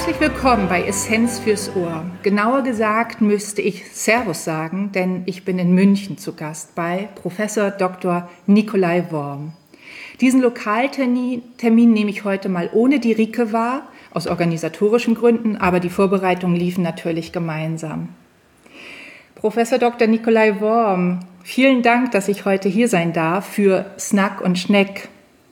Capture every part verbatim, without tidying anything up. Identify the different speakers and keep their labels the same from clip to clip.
Speaker 1: Herzlich willkommen bei Essenz fürs Ohr. Genauer gesagt müsste ich Servus sagen, denn ich bin in München zu Gast bei Professor Doktor Nikolai Worm. Diesen Lokaltermin Termin nehme ich heute mal ohne die Rike wahr, aus organisatorischen Gründen, aber die Vorbereitungen liefen natürlich gemeinsam. Professor Doktor Nikolai Worm, vielen Dank, dass ich heute hier sein darf für Snack und Schneck.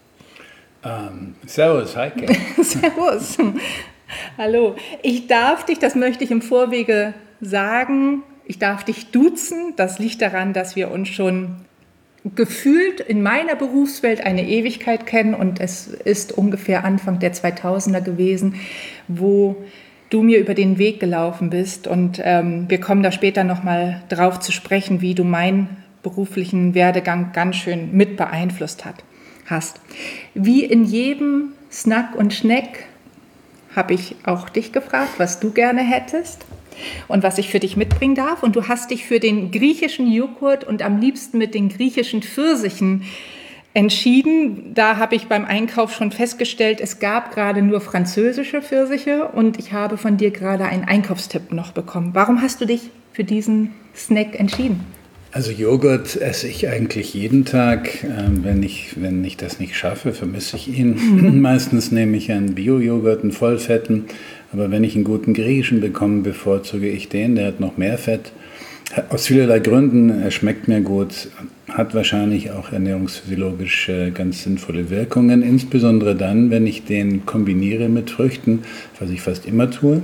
Speaker 2: Um, servus, Heike.
Speaker 1: Servus. Hallo. Ich darf dich, das möchte ich im Vorwege sagen, ich darf dich duzen. Das liegt daran, dass wir uns schon gefühlt in meiner Berufswelt eine Ewigkeit kennen und es ist ungefähr Anfang der zweitausender gewesen, wo du mir über den Weg gelaufen bist und ähm, wir kommen da später nochmal drauf zu sprechen, wie du meinen beruflichen Werdegang ganz schön mit beeinflusst hat, hast. Wie in jedem Snack und Schneck habe ich auch dich gefragt, was du gerne hättest und was ich für dich mitbringen darf. Und du hast dich für den griechischen Joghurt und am liebsten mit den griechischen Pfirsichen entschieden. Da habe ich beim Einkauf schon festgestellt, es gab gerade nur französische Pfirsiche und ich habe von dir gerade einen Einkaufstipp noch bekommen. Warum hast du dich für diesen Snack entschieden?
Speaker 2: Also Joghurt esse ich eigentlich jeden Tag. Wenn ich, wenn ich das nicht schaffe, vermisse ich ihn. Mhm. Meistens nehme ich einen Bio-Joghurt, einen Vollfetten. Aber wenn ich einen guten griechischen bekomme, bevorzuge ich den. Der hat noch mehr Fett. Aus vielerlei Gründen. Er schmeckt mir gut. Hat wahrscheinlich auch ernährungsphysiologisch ganz sinnvolle Wirkungen. Insbesondere dann, wenn ich den kombiniere mit Früchten, was ich fast immer tue.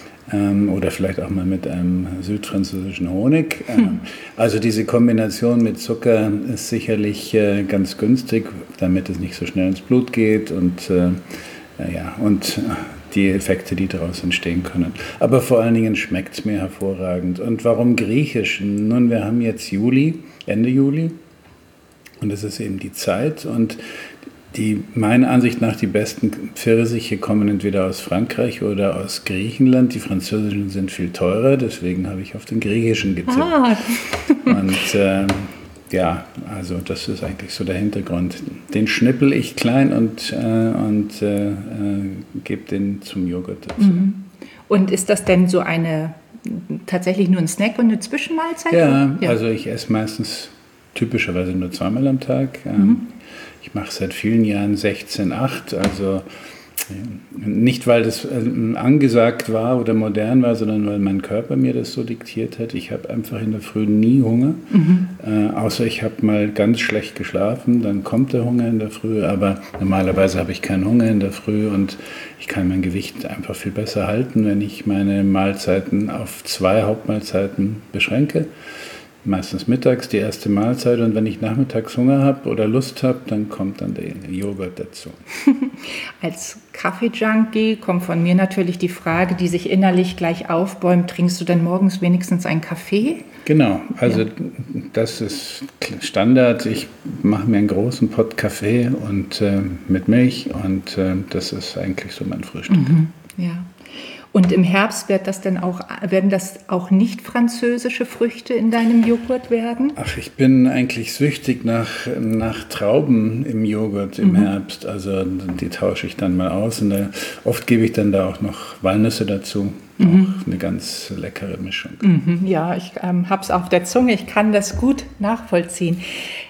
Speaker 2: Oder vielleicht auch mal mit einem südfranzösischen Honig. Hm. Also diese Kombination mit Zucker ist sicherlich ganz günstig, damit es nicht so schnell ins Blut geht und, ja, und die Effekte, die daraus entstehen können. Aber vor allen Dingen schmeckt es mir hervorragend. Und warum griechisch? Nun, wir haben jetzt Juli, Ende Juli und es ist eben die Zeit und Die, meiner Ansicht nach, die besten Pfirsiche kommen entweder aus Frankreich oder aus Griechenland. Die französischen sind viel teurer, deswegen habe ich auf den griechischen getippt. Ah. Und äh, ja, also das ist eigentlich so der Hintergrund. Den schnippel ich klein und, äh, und äh, äh, gebe den zum Joghurt dazu.
Speaker 1: Und ist das denn so eine, tatsächlich nur ein Snack und eine Zwischenmahlzeit?
Speaker 2: Ja, ja. Also ich esse meistens typischerweise nur zweimal am Tag. Mhm. Ich mache seit vielen Jahren sechzehn acht, also nicht, weil das angesagt war oder modern war, sondern weil mein Körper mir das so diktiert hat. Ich habe einfach in der Früh nie Hunger, mhm. äh, außer ich habe mal ganz schlecht geschlafen, dann kommt der Hunger in der Früh, aber normalerweise habe ich keinen Hunger in der Früh und ich kann mein Gewicht einfach viel besser halten, wenn ich meine Mahlzeiten auf zwei Hauptmahlzeiten beschränke. Meistens mittags die erste Mahlzeit und wenn ich nachmittags Hunger habe oder Lust habe, dann kommt dann der Joghurt dazu.
Speaker 1: Als Kaffee-Junkie kommt von mir natürlich die Frage, die sich innerlich gleich aufbäumt, trinkst du denn morgens wenigstens einen Kaffee?
Speaker 2: Genau, also ja. Das ist Standard. Ich mache mir einen großen Pott Kaffee und, äh, mit Milch und äh, das ist eigentlich so mein Frühstück.
Speaker 1: Mhm, ja. Und im Herbst wird das denn auch, werden das auch nicht französische Früchte in deinem Joghurt werden?
Speaker 2: Ach, ich bin eigentlich süchtig nach, nach Trauben im Joghurt im mhm. Herbst. Also die tausche ich dann mal aus und da, oft gebe ich dann da auch noch Walnüsse dazu. Mhm. Auch eine ganz leckere Mischung.
Speaker 1: Mhm, ja, ich ähm, habe es auf der Zunge, ich kann das gut nachvollziehen.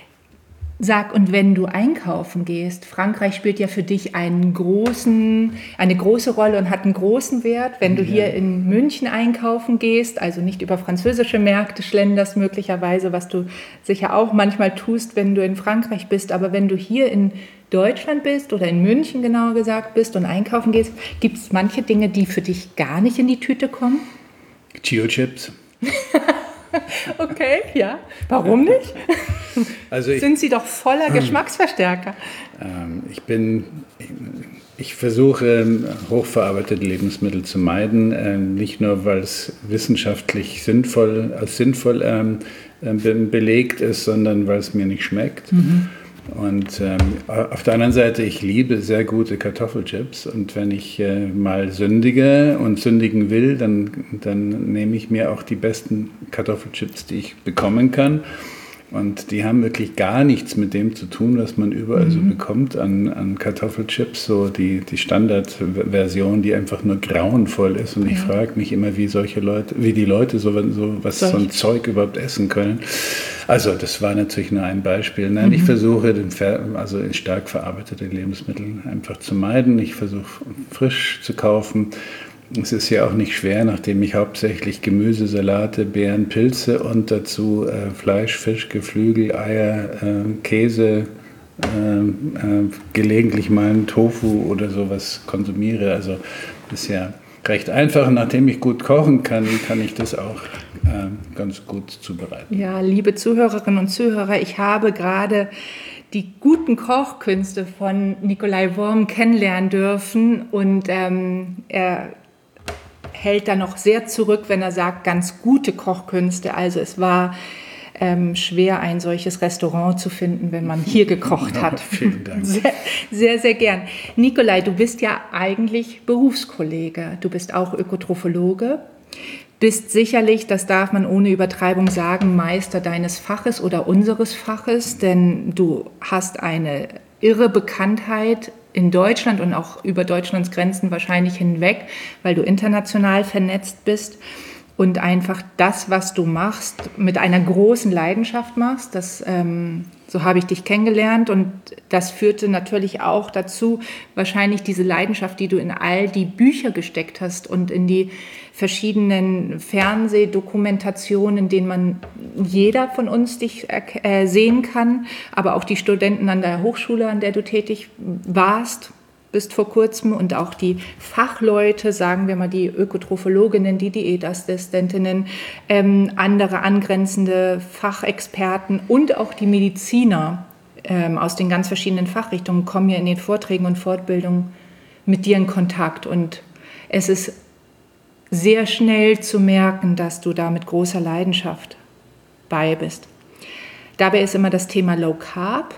Speaker 1: Sag, und wenn du einkaufen gehst, Frankreich spielt ja für dich einen großen, eine große Rolle und hat einen großen Wert. Wenn du ja. hier in München einkaufen gehst, also nicht über französische Märkte schlenderst möglicherweise, was du sicher auch manchmal tust, wenn du in Frankreich bist, aber wenn du hier in Deutschland bist oder in München genauer gesagt bist und einkaufen gehst, gibt es manche Dinge, die für dich gar nicht in die Tüte kommen?
Speaker 2: Chio-Chips.
Speaker 1: Okay, ja. Warum nicht?
Speaker 2: Also ich,
Speaker 1: Sind sie doch voller Geschmacksverstärker.
Speaker 2: Ähm, ich bin, ich, ich versuche hochverarbeitete Lebensmittel zu meiden, äh, nicht nur weil es wissenschaftlich sinnvoll, als sinnvoll ähm, be- belegt ist, sondern weil es mir nicht schmeckt. Mhm. Und ähm, auf der anderen Seite, ich liebe sehr gute Kartoffelchips und wenn ich äh, mal sündige und sündigen will, dann, dann nehme ich mir auch die besten Kartoffelchips, die ich bekommen kann. Und die haben wirklich gar nichts mit dem zu tun, was man überall mhm. so bekommt an, an Kartoffelchips, so die, die Standardversion, die einfach nur grauenvoll ist. Und ich ja. frage mich immer, wie solche Leute, wie die Leute so, so was Solch. so ein Zeug überhaupt essen können. Also das war natürlich nur ein Beispiel. Nein, mhm. ich versuche, den Ver, also stark verarbeitete Lebensmittel einfach zu meiden. Ich versuche frisch zu kaufen. Es ist ja auch nicht schwer, nachdem ich hauptsächlich Gemüse, Salate, Beeren, Pilze und dazu äh, Fleisch, Fisch, Geflügel, Eier, äh, Käse, äh, äh, gelegentlich mal einen Tofu oder sowas konsumiere. Also das ist ja recht einfach. Nachdem ich gut kochen kann, kann ich das auch äh, ganz gut zubereiten.
Speaker 1: Ja, liebe Zuhörerinnen und Zuhörer, ich habe gerade die guten Kochkünste von Nikolai Worm kennenlernen dürfen und ähm, er hält da noch sehr zurück, wenn er sagt, ganz gute Kochkünste. Also es war ähm, schwer, ein solches Restaurant zu finden, wenn man hier gekocht hat.
Speaker 2: Ja, vielen Dank.
Speaker 1: Sehr, sehr, sehr gern. Nikolai, du bist ja eigentlich Berufskollege. Du bist auch Ökotrophologe. Bist sicherlich, das darf man ohne Übertreibung sagen, Meister deines Faches oder unseres Faches, denn du hast eine irre Bekanntheit in Deutschland und auch über Deutschlands Grenzen wahrscheinlich hinweg, weil du international vernetzt bist und einfach das, was du machst, mit einer großen Leidenschaft machst. Das, ähm, so habe ich dich kennengelernt und das führte natürlich auch dazu, wahrscheinlich diese Leidenschaft, die du in all die Bücher gesteckt hast und in die verschiedenen Fernsehdokumentationen, in denen man jeder von uns dich äh, sehen kann, aber auch die Studenten an der Hochschule, an der du tätig warst, bist vor kurzem und auch die Fachleute, sagen wir mal die Ökotrophologinnen, die Diätassistentinnen, ähm, andere angrenzende Fachexperten und auch die Mediziner ähm, aus den ganz verschiedenen Fachrichtungen kommen ja in den Vorträgen und Fortbildungen mit dir in Kontakt und es ist sehr schnell zu merken, dass du da mit großer Leidenschaft bei bist. Dabei ist immer das Thema Low Carb,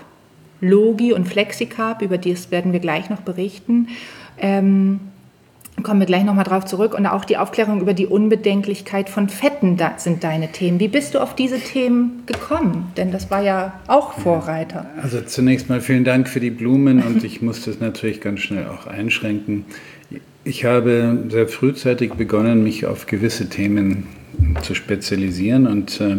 Speaker 1: Logi und Flexicarb, über das werden wir gleich noch berichten. Ähm, kommen wir gleich nochmal drauf zurück. Und auch die Aufklärung über die Unbedenklichkeit von Fetten da sind deine Themen. Wie bist du auf diese Themen gekommen? Denn das war ja auch Vorreiter.
Speaker 2: Also zunächst mal vielen Dank für die Blumen und ich muss das natürlich ganz schnell auch einschränken. Ich habe sehr frühzeitig begonnen, mich auf gewisse Themen zu spezialisieren und äh,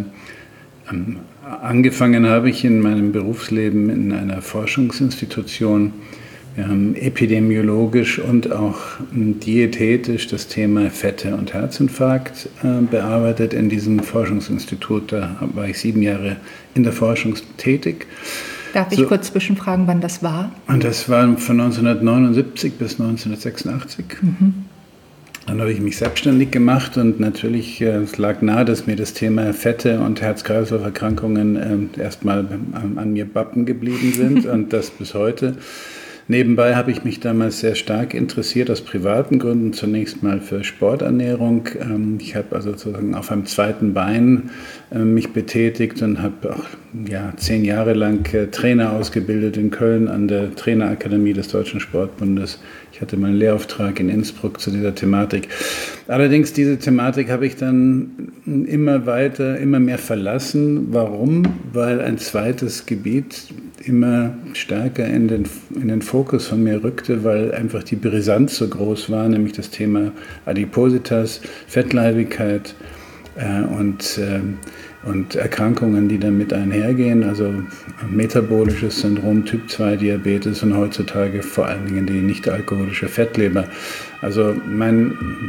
Speaker 2: angefangen habe ich in meinem Berufsleben in einer Forschungsinstitution. Wir haben epidemiologisch und auch diätetisch das Thema Fette und Herzinfarkt äh, bearbeitet in diesem Forschungsinstitut. Da war ich sieben Jahre in der Forschung tätig.
Speaker 1: Darf ich so, kurz zwischenfragen, wann das war?
Speaker 2: Und das war von neunzehnhundertneunundsiebzig bis neunzehnhundertsechsundachtzig. Mhm. Dann habe ich mich selbstständig gemacht und natürlich äh, es lag nahe, dass mir das Thema Fette und Herz-Kreislauf-Erkrankungen äh, erstmal an, an mir bappen geblieben sind und das bis heute. Nebenbei habe ich mich damals sehr stark interessiert, aus privaten Gründen, zunächst mal für Sporternährung. Ich habe also sozusagen auf einem zweiten Bein mich betätigt und habe auch ja, zehn Jahre lang Trainer ausgebildet in Köln an der Trainerakademie des Deutschen Sportbundes. Ich hatte meinen Lehrauftrag in Innsbruck zu dieser Thematik. Allerdings diese Thematik habe ich dann immer weiter, immer mehr verlassen. Warum? Weil ein zweites Gebiet immer stärker in den, in den Fokus von mir rückte, weil einfach die Brisanz so groß war, nämlich das Thema Adipositas, Fettleibigkeit äh, und, äh, und Erkrankungen, die damit einhergehen, also metabolisches Syndrom, Typ zwei Diabetes und heutzutage vor allen Dingen die nicht-alkoholische Fettleber. Also mein,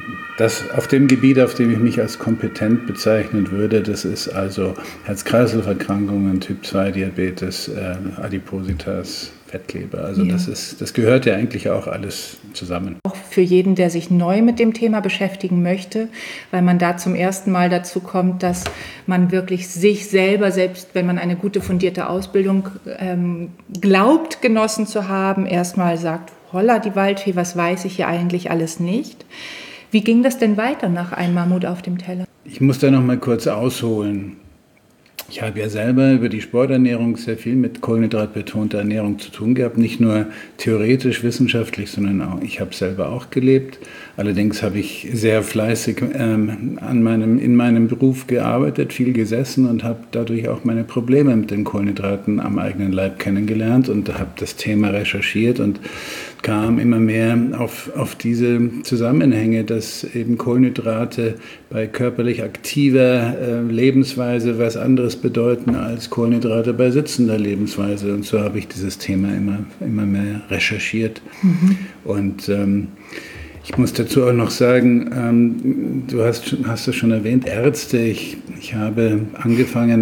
Speaker 2: das auf dem Gebiet, auf dem ich mich als kompetent bezeichnen würde, das ist also Herz-Kreislauf-Erkrankungen, Typ zwei Diabetes, äh, Adipositas, Fettleber. Also ja. das ist, das gehört ja eigentlich auch alles zusammen.
Speaker 1: Auch für jeden, der sich neu mit dem Thema beschäftigen möchte, weil man da zum ersten Mal dazu kommt, dass man wirklich sich selber, selbst wenn man eine gute fundierte Ausbildung ähm, glaubt, genossen zu haben, erstmal sagt, holla die Waldfee, was weiß ich hier eigentlich alles nicht. Wie ging das denn weiter nach einem Mammut auf dem Teller?
Speaker 2: Ich muss da noch mal kurz ausholen. Ich habe ja selber über die Sporternährung sehr viel mit kohlenhydratbetonter Ernährung zu tun gehabt, nicht nur theoretisch, wissenschaftlich, sondern auch, ich habe selber auch gelebt. Allerdings habe ich sehr fleißig ähm, an meinem, in meinem Beruf gearbeitet, viel gesessen und habe dadurch auch meine Probleme mit den Kohlenhydraten am eigenen Leib kennengelernt und habe das Thema recherchiert und kam immer mehr auf, auf diese Zusammenhänge, dass eben Kohlenhydrate bei körperlich aktiver äh, Lebensweise was anderes bedeuten als Kohlenhydrate bei sitzender Lebensweise. Und so habe ich dieses Thema immer, immer mehr recherchiert. Mhm. Und ähm, ich muss dazu auch noch sagen, ähm, du hast, hast es schon erwähnt, Ärzte. Ich, ich habe angefangen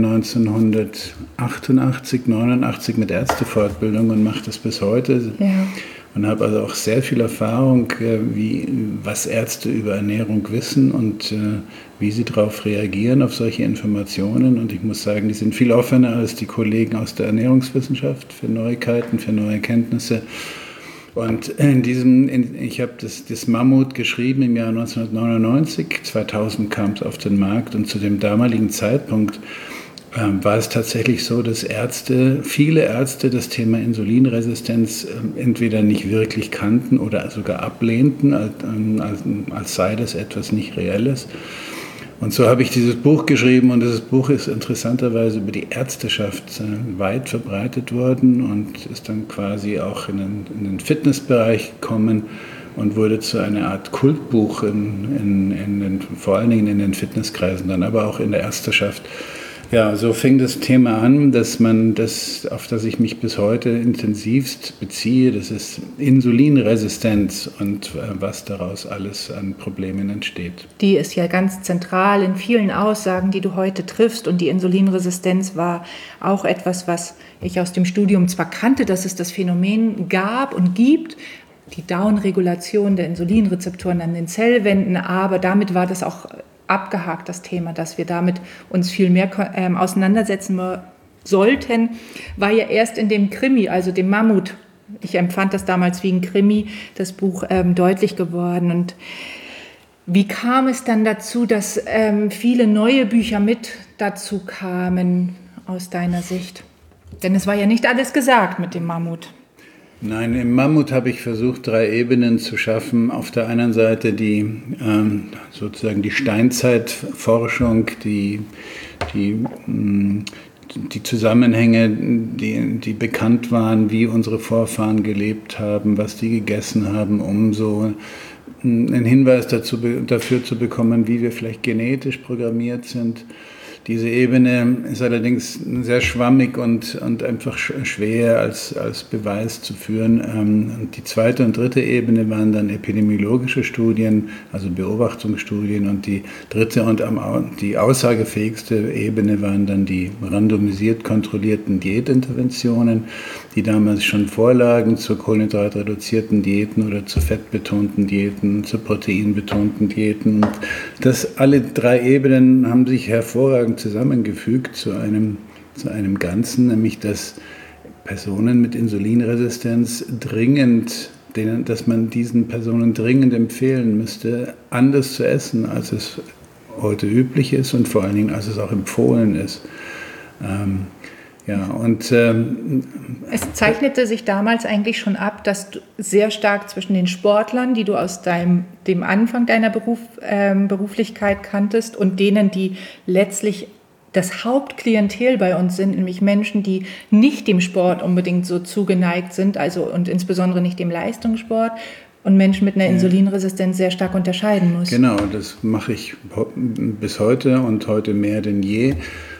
Speaker 2: neunzehnhundertachtundachtzig, neunundachtzig mit Ärztefortbildung und mache das bis heute. Ja. Und habe also auch sehr viel Erfahrung, wie, was Ärzte über Ernährung wissen und äh, wie sie darauf reagieren, auf solche Informationen. Und ich muss sagen, die sind viel offener als die Kollegen aus der Ernährungswissenschaft für Neuigkeiten, für neue Kenntnisse. Und in diesem, in, ich habe das, das Mammut geschrieben im Jahr neunzehnhundertneunundneunzig, zweitausend kam es auf den Markt und zu dem damaligen Zeitpunkt ähm, war es tatsächlich so, dass Ärzte, viele Ärzte das Thema Insulinresistenz ähm, entweder nicht wirklich kannten oder sogar ablehnten, als, als, als sei das etwas nicht Reelles. Und so habe ich dieses Buch geschrieben und dieses Buch ist interessanterweise über die Ärzteschaft äh, weit verbreitet worden und ist dann quasi auch in den, in den Fitnessbereich gekommen und wurde zu einer Art Kultbuch, in, in, in den, vor allen Dingen in den Fitnesskreisen, dann aber auch in der Ärzteschaft. Ja, so fing das Thema an, dass man das, auf das ich mich bis heute intensivst beziehe, das ist Insulinresistenz und äh, was daraus alles an Problemen entsteht.
Speaker 1: Die ist ja ganz zentral in vielen Aussagen, die du heute triffst, und die Insulinresistenz war auch etwas, was ich aus dem Studium zwar kannte, dass es das Phänomen gab und gibt, die Downregulation der Insulinrezeptoren an den Zellwänden, aber damit war das auch abgehakt, das Thema, dass wir damit uns viel mehr ähm, auseinandersetzen sollten, war ja erst in dem Krimi, also dem Mammut, ich empfand das damals wie ein Krimi, das Buch ähm, deutlich geworden. Und wie kam es dann dazu, dass ähm, viele neue Bücher mit dazu kamen, aus deiner Sicht? Denn es war ja nicht alles gesagt mit dem Mammut.
Speaker 2: Nein, im Mammut habe ich versucht, drei Ebenen zu schaffen. Auf der einen Seite die ähm, sozusagen die Steinzeitforschung, die, die, die Zusammenhänge, die, die bekannt waren, wie unsere Vorfahren gelebt haben, was die gegessen haben, um so einen Hinweis dazu, dafür zu bekommen, wie wir vielleicht genetisch programmiert sind. Diese Ebene ist allerdings sehr schwammig und, und einfach schwer als, als Beweis zu führen. Und die zweite und dritte Ebene waren dann epidemiologische Studien, also Beobachtungsstudien. Und die dritte und die aussagefähigste Ebene waren dann die randomisiert kontrollierten Dietinterventionen, die damals schon vorlagen zu kohlenhydratreduzierten Diäten oder zu fettbetonten Diäten, zu proteinbetonten Diäten. Und das, alle drei Ebenen haben sich hervorragend zusammengefügt zu einem, zu einem Ganzen, nämlich dass Personen mit Insulinresistenz dringend, denen, dass man diesen Personen dringend empfehlen müsste, anders zu essen, als es heute üblich ist und vor allen Dingen, als es auch empfohlen ist. Ähm, Ja, und ähm,
Speaker 1: es zeichnete sich damals eigentlich schon ab, dass du sehr stark zwischen den Sportlern, die du aus deinem, dem Anfang deiner Beruf, ähm, Beruflichkeit kanntest, und denen, die letztlich das Hauptklientel bei uns sind, nämlich Menschen, die nicht dem Sport unbedingt so zugeneigt sind, also und insbesondere nicht dem Leistungssport, und Menschen mit einer Insulinresistenz sehr stark unterscheiden muss.
Speaker 2: Genau, das mache ich bis heute und heute mehr denn je.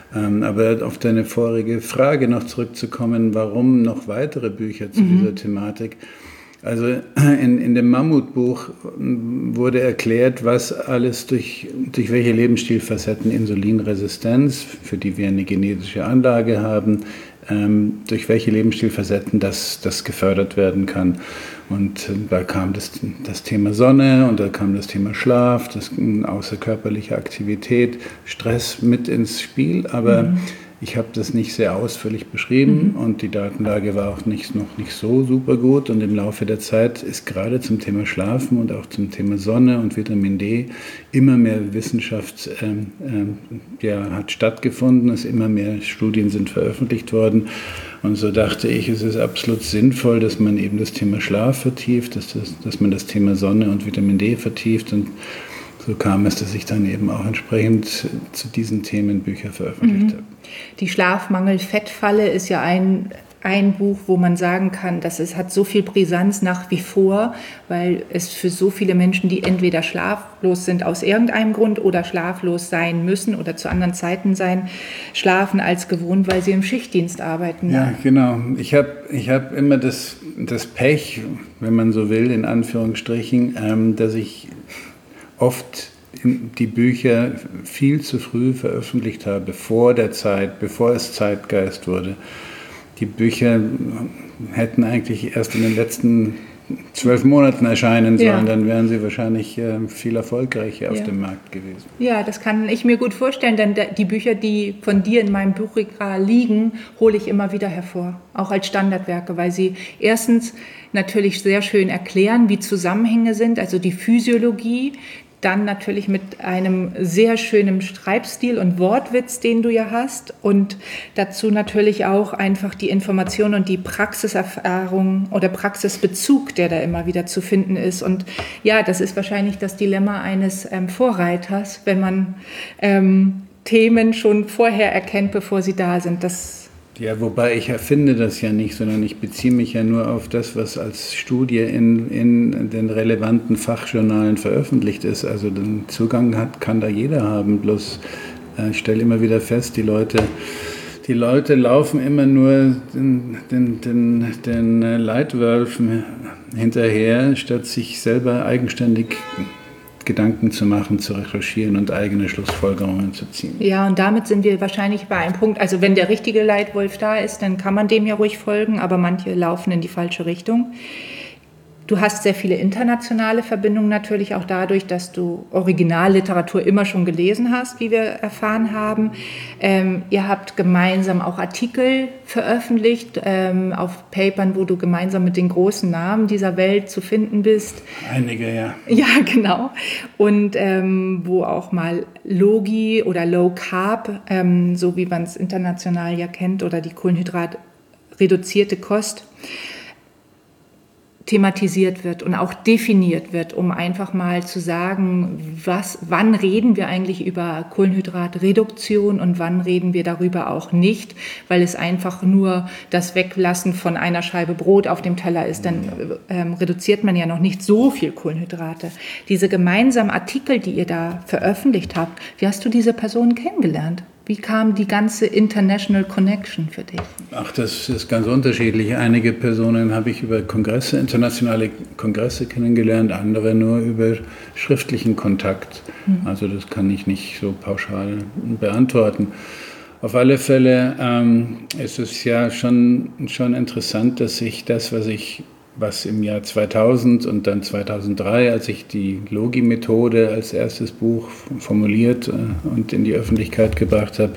Speaker 2: Aber auf deine vorige Frage noch zurückzukommen, warum noch weitere Bücher zu mhm. dieser Thematik? Also in, in dem Mammutbuch wurde erklärt, was alles durch, durch welche Lebensstilfacetten Insulinresistenz, für die wir eine genetische Anlage haben, ähm, durch welche Lebensstilfacetten das, das gefördert werden kann. Und da kam das, das Thema Sonne und da kam das Thema Schlaf, das außerkörperliche Aktivität, Stress mit ins Spiel. Aber mhm. Ich habe das nicht sehr ausführlich beschrieben
Speaker 1: Mhm.
Speaker 2: und die Datenlage war auch nicht, noch nicht so super gut. Und im Laufe der Zeit ist gerade zum Thema Schlafen und auch zum Thema Sonne und Vitamin D immer mehr Wissenschaft ähm, ähm, ja, hat stattgefunden. Es immer mehr Studien sind veröffentlicht worden. Und so dachte ich, es ist absolut sinnvoll, dass man eben das Thema Schlaf vertieft, dass, das, dass man das Thema Sonne und Vitamin D vertieft. Und so kam es, dass ich dann eben auch entsprechend zu diesen Themen Bücher veröffentlicht mhm. habe.
Speaker 1: Die Schlafmangel-Fettfalle ist ja ein, ein Buch, wo man sagen kann, dass es hat so viel Brisanz nach wie vor, weil es für so viele Menschen, die entweder schlaflos sind aus irgendeinem Grund oder schlaflos sein müssen oder zu anderen Zeiten sein, schlafen als gewohnt, weil sie im Schichtdienst arbeiten.
Speaker 2: Ja, genau. Ich habe ich hab immer das, das Pech, wenn man so will, in Anführungsstrichen, ähm, dass ich oft die Bücher viel zu früh veröffentlicht habe, vor der Zeit, bevor es Zeitgeist wurde. Die Bücher hätten eigentlich erst in den letzten zwölf Monaten erscheinen sollen, ja. Dann wären sie wahrscheinlich äh, viel erfolgreicher auf ja. dem Markt gewesen.
Speaker 1: Ja, das kann ich mir gut vorstellen, denn die Bücher, die von dir in meinem Buchregal liegen, hole ich immer wieder hervor, auch als Standardwerke, weil sie erstens natürlich sehr schön erklären, wie Zusammenhänge sind, also die Physiologie, dann natürlich mit einem sehr schönen Schreibstil und Wortwitz, den du ja hast, und dazu natürlich auch einfach die Information und die Praxiserfahrung oder Praxisbezug, der da immer wieder zu finden ist. Und ja, das ist wahrscheinlich das Dilemma eines ähm, Vorreiters, wenn man ähm, Themen schon vorher erkennt, bevor sie da sind. Das
Speaker 2: Ja, wobei ich erfinde das ja nicht, sondern ich beziehe mich ja nur auf das, was als Studie in, in den relevanten Fachjournalen veröffentlicht ist. Also den Zugang hat, kann da jeder haben, bloß äh, ich stelle immer wieder fest, die Leute, die Leute laufen immer nur den, den, den, den Leitwölfen hinterher, statt sich selber eigenständig Gedanken zu machen, zu recherchieren und eigene Schlussfolgerungen zu ziehen.
Speaker 1: Ja, und damit sind wir wahrscheinlich bei einem Punkt, also wenn der richtige Leitwolf da ist, dann kann man dem ja ruhig folgen, aber manche laufen in die falsche Richtung. Du hast sehr viele internationale Verbindungen natürlich auch dadurch, dass du Originalliteratur immer schon gelesen hast, wie wir erfahren haben. Ähm, ihr habt gemeinsam auch Artikel veröffentlicht ähm, auf Papern, wo du gemeinsam mit den großen Namen dieser Welt zu finden bist.
Speaker 2: Einige, ja.
Speaker 1: Ja, genau. Und ähm, wo auch mal Logi oder Low Carb, ähm, so wie man es international ja kennt, oder die Kohlenhydrat-reduzierte Kost, thematisiert wird und auch definiert wird, um einfach mal zu sagen, was, wann reden wir eigentlich über Kohlenhydratreduktion und wann reden wir darüber auch nicht, weil es einfach nur das Weglassen von einer Scheibe Brot auf dem Teller ist, dann ähm, reduziert man ja noch nicht so viel Kohlenhydrate. Diese gemeinsamen Artikel, die ihr da veröffentlicht habt, wie hast du diese Personen kennengelernt? Wie kam die ganze International Connection für dich?
Speaker 2: Ach, das ist ganz unterschiedlich. Einige Personen habe ich über Kongresse, internationale Kongresse kennengelernt, andere nur über schriftlichen Kontakt. Mhm. Also das kann ich nicht so pauschal beantworten. Auf alle Fälle ähm, ist es ja schon, schon interessant, dass ich das, was ich was im Jahr zweitausend und dann zweitausenddrei, als ich die Logi-Methode als erstes Buch formuliert und in die Öffentlichkeit gebracht habe,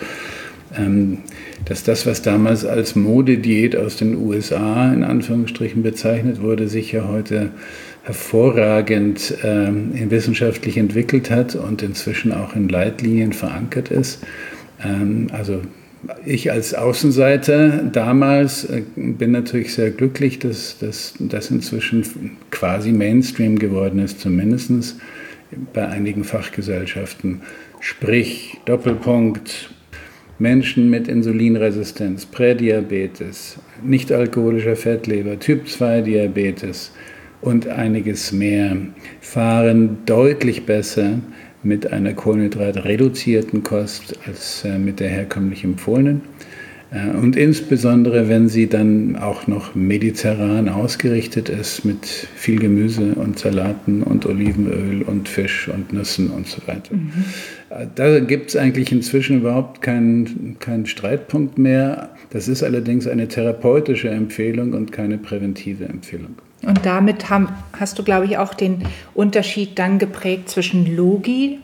Speaker 2: dass das, was damals als Modediät aus den U S A in Anführungsstrichen bezeichnet wurde, sich ja heute hervorragend wissenschaftlich entwickelt hat und inzwischen auch in Leitlinien verankert ist. Also ich als Außenseiter damals äh, bin natürlich sehr glücklich, dass das inzwischen quasi Mainstream geworden ist, zumindest bei einigen Fachgesellschaften. Sprich, Doppelpunkt, Menschen mit Insulinresistenz, Prädiabetes, nicht-alkoholischer Fettleber, Typ zwei Diabetes und einiges mehr fahren deutlich besser mit einer kohlenhydratreduzierten Kost als äh, mit der herkömmlich empfohlenen. Äh, und insbesondere, wenn sie dann auch noch mediterran ausgerichtet ist mit viel Gemüse und Salaten und Olivenöl und Fisch und Nüssen und so weiter. Mhm. Äh, da gibt es eigentlich inzwischen überhaupt keinen, keinen Streitpunkt mehr. Das ist allerdings eine therapeutische Empfehlung und keine präventive Empfehlung.
Speaker 1: Und damit haben, hast du, glaube ich, auch den Unterschied dann geprägt zwischen Logi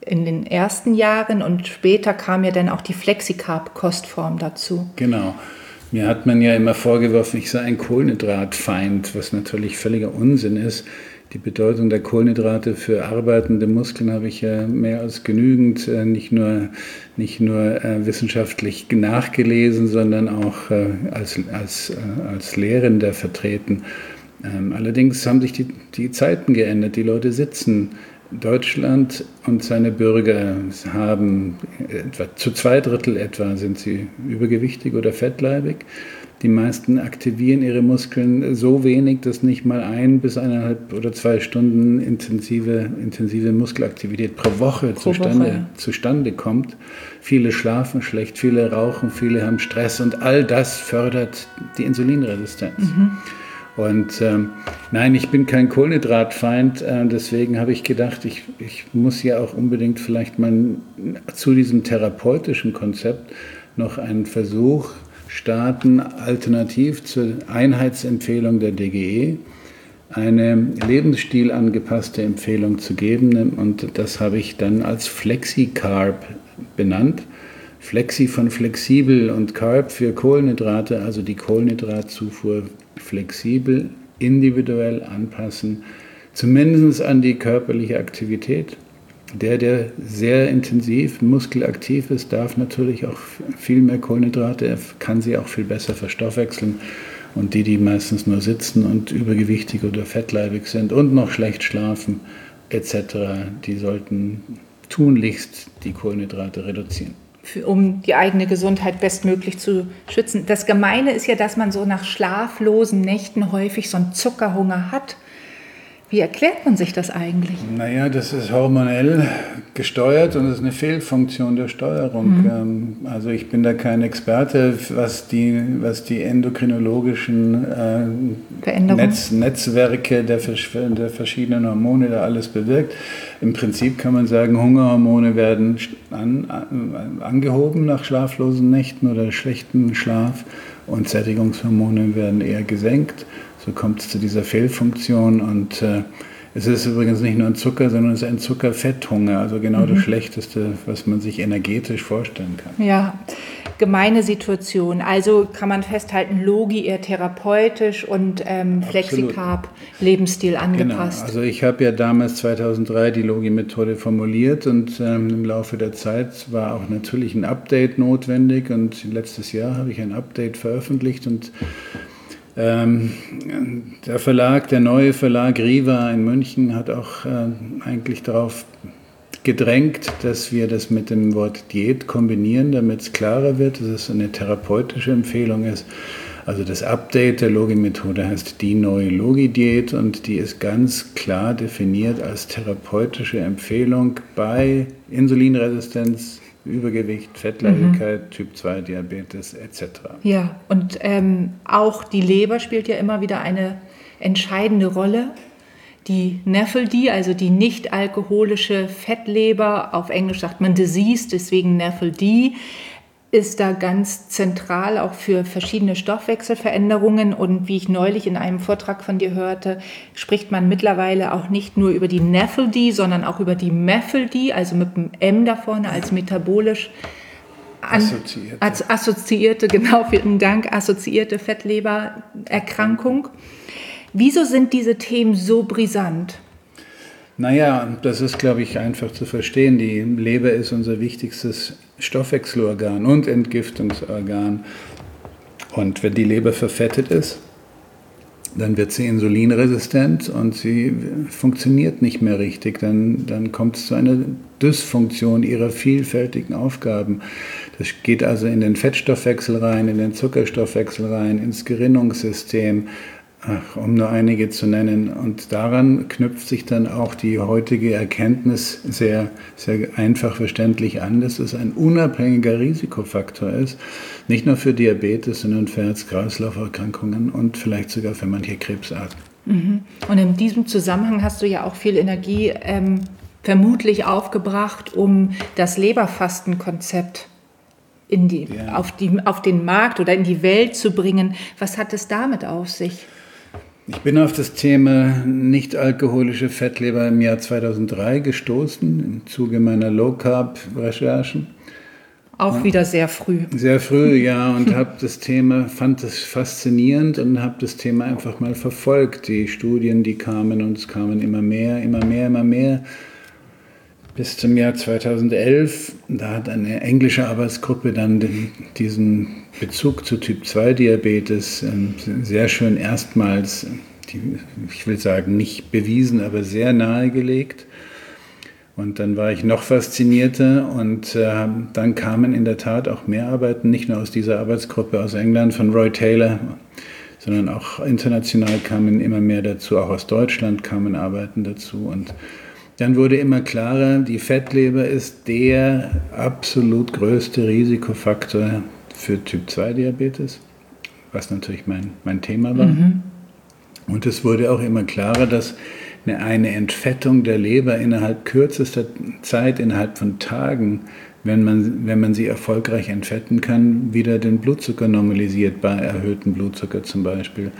Speaker 1: in den ersten Jahren und später kam ja dann auch die Flexicarb-Kostform dazu.
Speaker 2: Genau. Mir hat man ja immer vorgeworfen, ich sei ein Kohlenhydratfeind, was natürlich völliger Unsinn ist. Die Bedeutung der Kohlenhydrate für arbeitende Muskeln habe ich ja mehr als genügend, nicht nur, nicht nur äh, wissenschaftlich nachgelesen, sondern auch äh, als, als, äh, als Lehrender vertreten. Ähm, allerdings haben sich die, die Zeiten geändert. Die Leute sitzen. Deutschland und seine Bürger haben etwa zu zwei Drittel etwa sind sie übergewichtig oder fettleibig. Die meisten aktivieren ihre Muskeln so wenig, dass nicht mal ein bis eineinhalb oder zwei Stunden intensive, intensive Muskelaktivität pro Woche, pro zustande, Woche. zustande kommt. Viele schlafen schlecht, viele rauchen, viele haben Stress und all das fördert die Insulinresistenz. Mhm. Und ähm, nein, ich bin kein Kohlenhydratfeind, äh, deswegen habe ich gedacht, ich, ich muss ja auch unbedingt vielleicht mal zu diesem therapeutischen Konzept noch einen Versuch starten, alternativ zur Einheitsempfehlung der D G E, eine lebensstilanngepasste Empfehlung zu geben. Und das habe ich dann als Flexicarb benannt. Flexi von flexibel und Carb für Kohlenhydrate, also die Kohlenhydratzufuhr flexibel, individuell anpassen, zumindest an die körperliche Aktivität. Der, der sehr intensiv muskelaktiv ist, darf natürlich auch viel mehr Kohlenhydrate, er kann sie auch viel besser verstoffwechseln. Und die, die meistens nur sitzen und übergewichtig oder fettleibig sind und noch schlecht schlafen et cetera, die sollten tunlichst die Kohlenhydrate reduzieren.
Speaker 1: Für, um die eigene Gesundheit bestmöglich zu schützen. Das Gemeine ist ja, dass man so nach schlaflosen Nächten häufig so einen Zuckerhunger hat. Wie erklärt man sich das eigentlich?
Speaker 2: Naja, das ist hormonell gesteuert und das ist eine Fehlfunktion der Steuerung. Mhm. Also ich bin da kein Experte, was die, was die endokrinologischen äh, Netz, Netzwerke der, der verschiedenen Hormone da alles bewirkt. Im Prinzip kann man sagen, Hungerhormone werden an, an, angehoben nach schlaflosen Nächten oder schlechtem Schlaf und Sättigungshormone werden eher gesenkt. So kommt es zu dieser Fehlfunktion und äh, es ist übrigens nicht nur ein Zucker, sondern es ist ein Zuckerfetthunger, also genau mhm. das Schlechteste, was man sich energetisch vorstellen kann.
Speaker 1: Ja, gemeine Situation. Also kann man festhalten, Logi eher therapeutisch und ähm, Flexicarb Lebensstil angepasst.
Speaker 2: Genau, also ich habe ja damals zweitausenddrei die Logi-Methode formuliert und ähm, im Laufe der Zeit war auch natürlich ein Update notwendig und letztes Jahr habe ich ein Update veröffentlicht und Ähm, der Verlag, der neue Verlag Riva in München hat auch äh, eigentlich darauf gedrängt, dass wir das mit dem Wort Diät kombinieren, damit es klarer wird, dass es eine therapeutische Empfehlung ist. Also das Update der Logi-Methode heißt die neue Logi-Diät und die ist ganz klar definiert als therapeutische Empfehlung bei Insulinresistenz, Übergewicht, Fettleibigkeit, mhm. Typ zwei Diabetes et cetera.
Speaker 1: Ja, und ähm, auch die Leber spielt ja immer wieder eine entscheidende Rolle. Die N A F L D, also die nicht alkoholische Fettleber, auf Englisch sagt man Disease, deswegen N A F L D, ist da ganz zentral auch für verschiedene Stoffwechselveränderungen. Und wie ich neulich in einem Vortrag von dir hörte, spricht man mittlerweile auch nicht nur über die N A F L D, sondern auch über die M A F L D, also mit dem M da vorne als metabolisch an, assoziierte. Als assoziierte, genau, vielen Dank, assoziierte Fettlebererkrankung. Wieso sind diese Themen so brisant?
Speaker 2: Naja, das ist, glaube ich, einfach zu verstehen. Die Leber ist unser wichtigstes Stoffwechselorgan und Entgiftungsorgan. Und wenn die Leber verfettet ist, dann wird sie insulinresistent und sie funktioniert nicht mehr richtig. Dann, dann kommt es zu einer Dysfunktion ihrer vielfältigen Aufgaben. Das geht also in den Fettstoffwechsel rein, in den Zuckerstoffwechsel rein, ins Gerinnungssystem, Ach, um nur einige zu nennen. Und daran knüpft sich dann auch die heutige Erkenntnis sehr, sehr einfach verständlich an, dass es ein unabhängiger Risikofaktor ist, nicht nur für Diabetes, sondern für Herz-Kreislauf-Erkrankungen und vielleicht sogar für manche Krebsarten.
Speaker 1: Und in diesem Zusammenhang hast du ja auch viel Energie ähm, vermutlich aufgebracht, um das Leberfastenkonzept in die, ja. auf, die, auf den Markt oder in die Welt zu bringen. Was hat es damit auf sich?
Speaker 2: Ich bin auf das Thema nicht-alkoholische Fettleber im Jahr zweitausenddrei gestoßen, im Zuge meiner Low-Carb-Recherchen.
Speaker 1: Auch ja. Wieder sehr früh.
Speaker 2: Sehr früh, ja, und habe das Thema, fand es faszinierend und habe das Thema einfach mal verfolgt. Die Studien, die kamen und es kamen immer mehr, immer mehr, immer mehr. Bis zum Jahr zweitausendelf, da hat eine englische Arbeitsgruppe dann den, diesen Bezug zu Typ zwei Diabetes ähm, sehr schön erstmals, die, ich will sagen nicht bewiesen, aber sehr nahegelegt. Und dann war ich noch faszinierter und äh, dann kamen in der Tat auch mehr Arbeiten, nicht nur aus dieser Arbeitsgruppe aus England von Roy Taylor, sondern auch international kamen immer mehr dazu, auch aus Deutschland kamen Arbeiten dazu. Und dann wurde immer klarer, die Fettleber ist der absolut größte Risikofaktor für Typ zwei Diabetes, was natürlich mein, mein Thema war. Mhm. Und es wurde auch immer klarer, dass eine, eine Entfettung der Leber innerhalb kürzester Zeit, innerhalb von Tagen, wenn man, wenn man sie erfolgreich entfetten kann, wieder den Blutzucker normalisiert, bei erhöhtem Blutzucker zum Beispiel.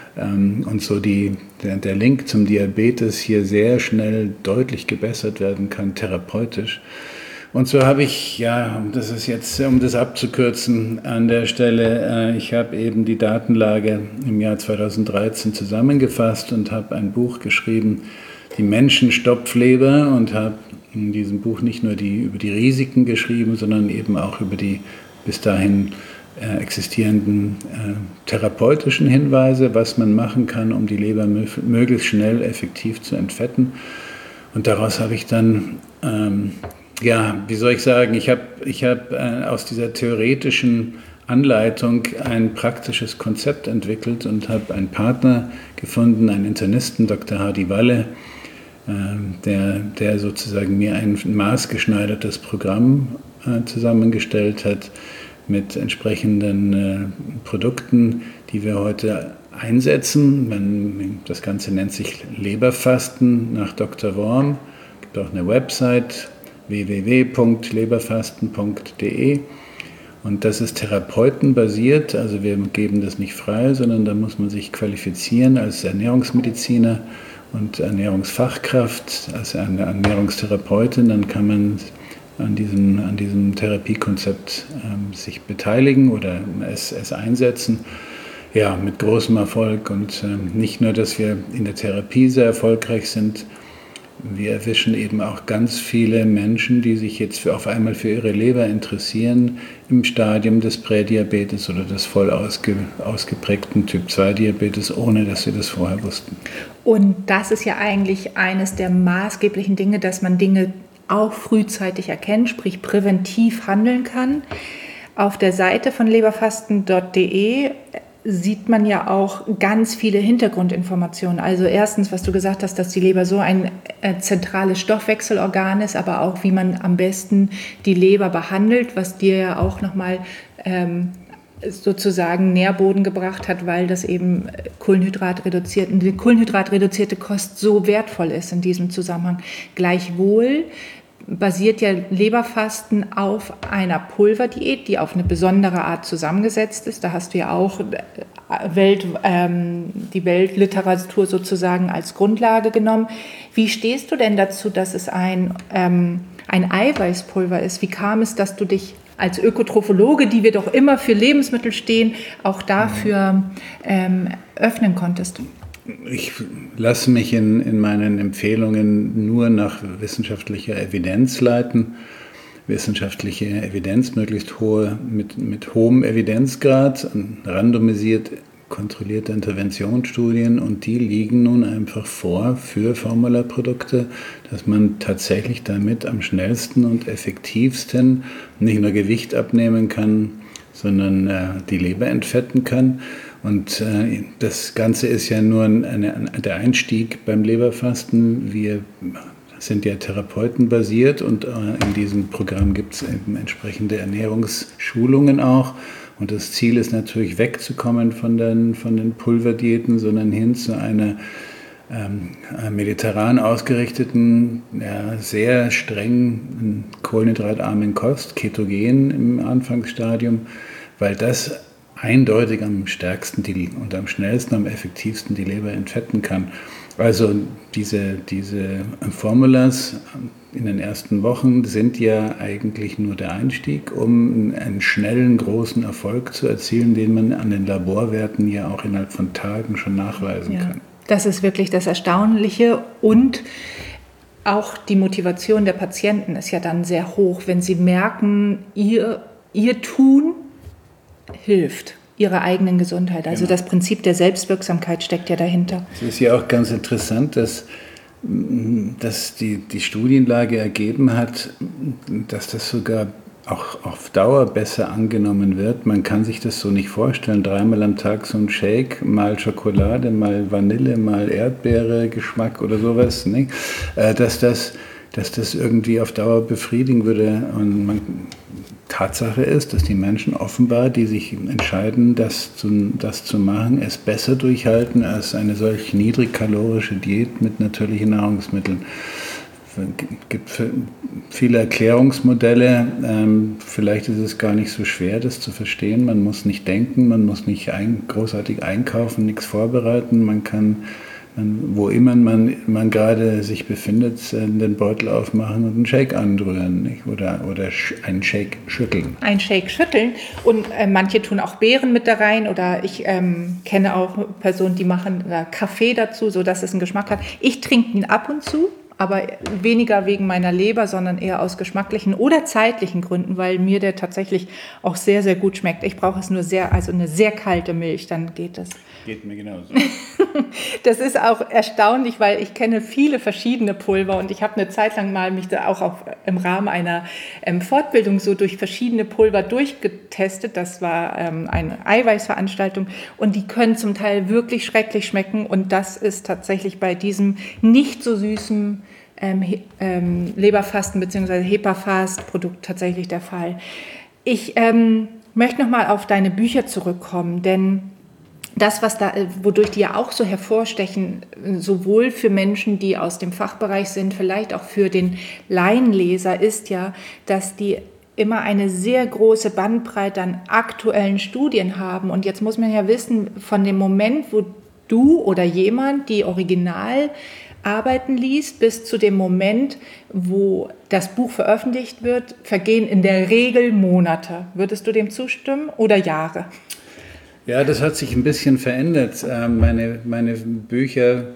Speaker 2: Und so die, der, der Link zum Diabetes hier sehr schnell deutlich gebessert werden kann, therapeutisch. Und so habe ich, ja, das ist jetzt, um das abzukürzen an der Stelle, ich habe eben die Datenlage im Jahr zweitausenddreizehn zusammengefasst und habe ein Buch geschrieben, die Menschenstopfleber, und habe in diesem Buch nicht nur die, über die Risiken geschrieben, sondern eben auch über die bis dahin Äh, existierenden äh, therapeutischen Hinweise, was man machen kann, um die Leber mö- möglichst schnell effektiv zu entfetten. Und daraus habe ich dann, ähm, ja, wie soll ich sagen, ich habe ich hab, äh, aus dieser theoretischen Anleitung ein praktisches Konzept entwickelt und habe einen Partner gefunden, einen Internisten, Doktor Hardy Walle, äh, der, der sozusagen mir ein maßgeschneidertes Programm äh, zusammengestellt hat, mit entsprechenden äh, Produkten, die wir heute einsetzen. Man, das Ganze nennt sich Leberfasten nach Doktor Worm. Es gibt auch eine Website w w w punkt leberfasten punkt d e und das ist therapeutenbasiert, also wir geben das nicht frei, sondern da muss man sich qualifizieren als Ernährungsmediziner und Ernährungsfachkraft, als eine Ernährungstherapeutin, dann kann man an diesem, an diesem Therapiekonzept ähm, sich beteiligen oder es, es einsetzen. Ja, mit großem Erfolg, und ähm, nicht nur, dass wir in der Therapie sehr erfolgreich sind, wir erwischen eben auch ganz viele Menschen, die sich jetzt für, auf einmal für ihre Leber interessieren, im Stadium des Prädiabetes oder des voll ausge, ausgeprägten Typ zwei Diabetes, ohne dass sie das vorher wussten.
Speaker 1: Und das ist ja eigentlich eines der maßgeblichen Dinge, dass man Dinge auch frühzeitig erkennen, sprich präventiv handeln kann. Auf der Seite von leberfasten punkt d e sieht man ja auch ganz viele Hintergrundinformationen. Also erstens, was du gesagt hast, dass die Leber so ein äh, zentrales Stoffwechselorgan ist, aber auch, wie man am besten die Leber behandelt, was dir ja auch nochmal ähm, sozusagen Nährboden gebracht hat, weil das eben kohlenhydratreduziert, die kohlenhydratreduzierte Kost so wertvoll ist in diesem Zusammenhang. Gleichwohl basiert ja Leberfasten auf einer Pulverdiät, die auf eine besondere Art zusammengesetzt ist. Da hast du ja auch Welt, ähm, die Weltliteratur sozusagen als Grundlage genommen. Wie stehst du denn dazu, dass es ein, ähm, ein Eiweißpulver ist? Wie kam es, dass du dich als Ökotrophologe, die wir doch immer für Lebensmittel stehen, auch dafür ähm, öffnen konntest?
Speaker 2: Ich lasse mich in, in meinen Empfehlungen nur nach wissenschaftlicher Evidenz leiten. Wissenschaftliche Evidenz, möglichst hohe, mit, mit hohem Evidenzgrad, randomisiert kontrollierte Interventionsstudien, und die liegen nun einfach vor für Formularprodukte, dass man tatsächlich damit am schnellsten und effektivsten nicht nur Gewicht abnehmen kann, sondern äh, die Leber entfetten kann. Und äh, das Ganze ist ja nur eine, eine, der Einstieg beim Leberfasten. Wir sind ja therapeutenbasiert, und äh, in diesem Programm gibt es eben entsprechende Ernährungsschulungen auch. Und das Ziel ist natürlich, wegzukommen von den, von den Pulverdiäten, sondern hin zu einer ähm, mediterran ausgerichteten, ja, sehr streng kohlenhydratarmen Kost, ketogen im Anfangsstadium, weil das eindeutig am stärksten die, und am schnellsten, am effektivsten die Leber entfetten kann. Also diese, diese Formulas in den ersten Wochen sind ja eigentlich nur der Einstieg, um einen schnellen, großen Erfolg zu erzielen, den man an den Laborwerten ja auch innerhalb von Tagen schon nachweisen ja, kann.
Speaker 1: Das ist wirklich das Erstaunliche, und auch die Motivation der Patienten ist ja dann sehr hoch, wenn sie merken, ihr, ihr Tun hilft ihrer eigenen Gesundheit. Also genau. Das Prinzip der Selbstwirksamkeit steckt ja dahinter.
Speaker 2: Es ist ja auch ganz interessant, dass, dass die, die Studienlage ergeben hat, dass das sogar auch auf Dauer besser angenommen wird. Man kann sich das so nicht vorstellen. Dreimal am Tag so ein Shake, mal Schokolade, mal Vanille, mal Erdbeere, Geschmack oder sowas. Nicht? Dass das, dass das irgendwie auf Dauer befriedigen würde. Und man, Tatsache ist, dass die Menschen offenbar, die sich entscheiden, das zu, das zu machen, es besser durchhalten als eine solch niedrigkalorische Diät mit natürlichen Nahrungsmitteln. Es gibt viele Erklärungsmodelle. Ähm, vielleicht ist es gar nicht so schwer, das zu verstehen. Man muss nicht denken, man muss nicht ein, großartig einkaufen, nichts vorbereiten. Man kann, man, wo immer man, man gerade sich befindet, den Beutel aufmachen und einen Shake anrühren, nicht? Oder, oder einen Shake schütteln.
Speaker 1: Ein Shake schütteln, und äh, manche tun auch Beeren mit da rein, oder ich ähm, kenne auch Personen, die machen äh, Kaffee dazu, sodass es einen Geschmack hat. Ich trinke ihn ab und zu, aber weniger wegen meiner Leber, sondern eher aus geschmacklichen oder zeitlichen Gründen, weil mir der tatsächlich auch sehr, sehr gut schmeckt. Ich brauche es nur sehr, also eine sehr kalte Milch, dann geht es.
Speaker 2: Geht mir genauso.
Speaker 1: Das ist auch erstaunlich, weil ich kenne viele verschiedene Pulver, und ich habe eine Zeit lang mal mich da auch auf, im Rahmen einer ähm, Fortbildung so durch verschiedene Pulver durchgetestet. Das war ähm, eine Eiweißveranstaltung, und die können zum Teil wirklich schrecklich schmecken, und das ist tatsächlich bei diesem nicht so süßen ähm, ähm, Leberfasten bzw. Hepa-Fast-Produkt tatsächlich der Fall. Ich ähm, möchte nochmal auf deine Bücher zurückkommen, denn das, was da, wodurch die ja auch so hervorstechen, sowohl für Menschen, die aus dem Fachbereich sind, vielleicht auch für den Laienleser, ist ja, dass die immer eine sehr große Bandbreite an aktuellen Studien haben. Und jetzt muss man ja wissen, von dem Moment, wo du oder jemand die Originalarbeiten liest, bis zu dem Moment, wo das Buch veröffentlicht wird, vergehen in der Regel Monate. Würdest du dem zustimmen, oder Jahre?
Speaker 2: Ja, das hat sich ein bisschen verändert. Meine, meine Bücher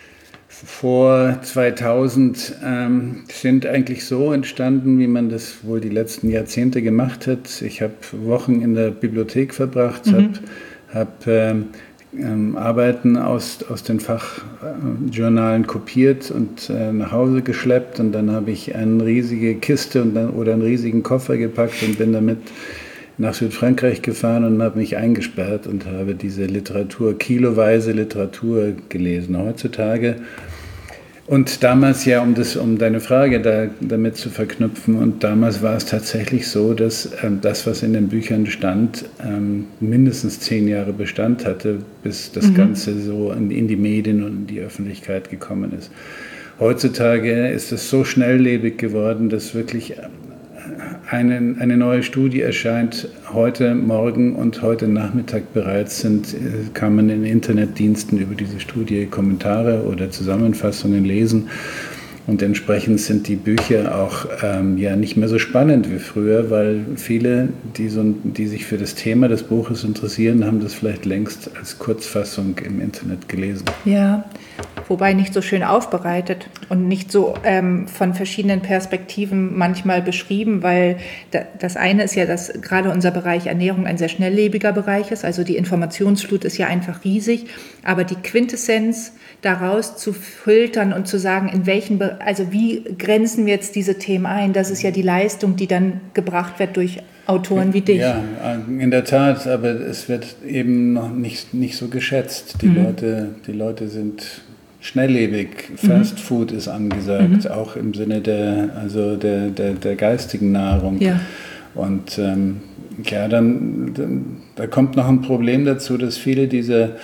Speaker 2: vor zweitausend ähm, sind eigentlich so entstanden, wie man das wohl die letzten Jahrzehnte gemacht hat. Ich habe Wochen in der Bibliothek verbracht, mhm. habe hab, ähm, ähm, Arbeiten aus, aus den Fachjournalen kopiert und äh, nach Hause geschleppt, und dann habe ich eine riesige Kiste und dann, oder einen riesigen Koffer gepackt und bin damit nach Südfrankreich gefahren und habe mich eingesperrt und habe diese Literatur, kiloweise Literatur gelesen. Heutzutage, und damals ja, um, das, um deine Frage da, damit zu verknüpfen, und damals war es tatsächlich so, dass ähm, das, was in den Büchern stand, ähm, mindestens zehn Jahre Bestand hatte, bis das mhm. Ganze so in, in die Medien und in die Öffentlichkeit gekommen ist. Heutzutage ist es so schnelllebig geworden, dass wirklich Eine, eine neue Studie erscheint heute Morgen, und heute Nachmittag bereits sind, kann man in Internetdiensten über diese Studie Kommentare oder Zusammenfassungen lesen. Und entsprechend sind die Bücher auch ähm, ja nicht mehr so spannend wie früher, weil viele, die, so, die sich für das Thema des Buches interessieren, haben das vielleicht längst als Kurzfassung im Internet gelesen.
Speaker 1: Ja, wobei nicht so schön aufbereitet und nicht so ähm, von verschiedenen Perspektiven manchmal beschrieben, weil da, das eine ist ja, dass gerade unser Bereich Ernährung ein sehr schnelllebiger Bereich ist, also die Informationsflut ist ja einfach riesig, aber die Quintessenz daraus zu filtern und zu sagen, in welchen, also wie grenzen wir jetzt diese Themen ein, das ist ja die Leistung, die dann gebracht wird durch Autoren wie dich.
Speaker 2: Ja, in der Tat, aber es wird eben noch nicht, nicht so geschätzt. Die, mhm. Leute, die Leute sind schnelllebig, Fast mhm. Food ist angesagt, mhm. auch im Sinne der, also der, der, der geistigen Nahrung.
Speaker 1: Ja.
Speaker 2: Und ähm, ja, dann, dann da kommt noch ein Problem dazu, dass viele dieser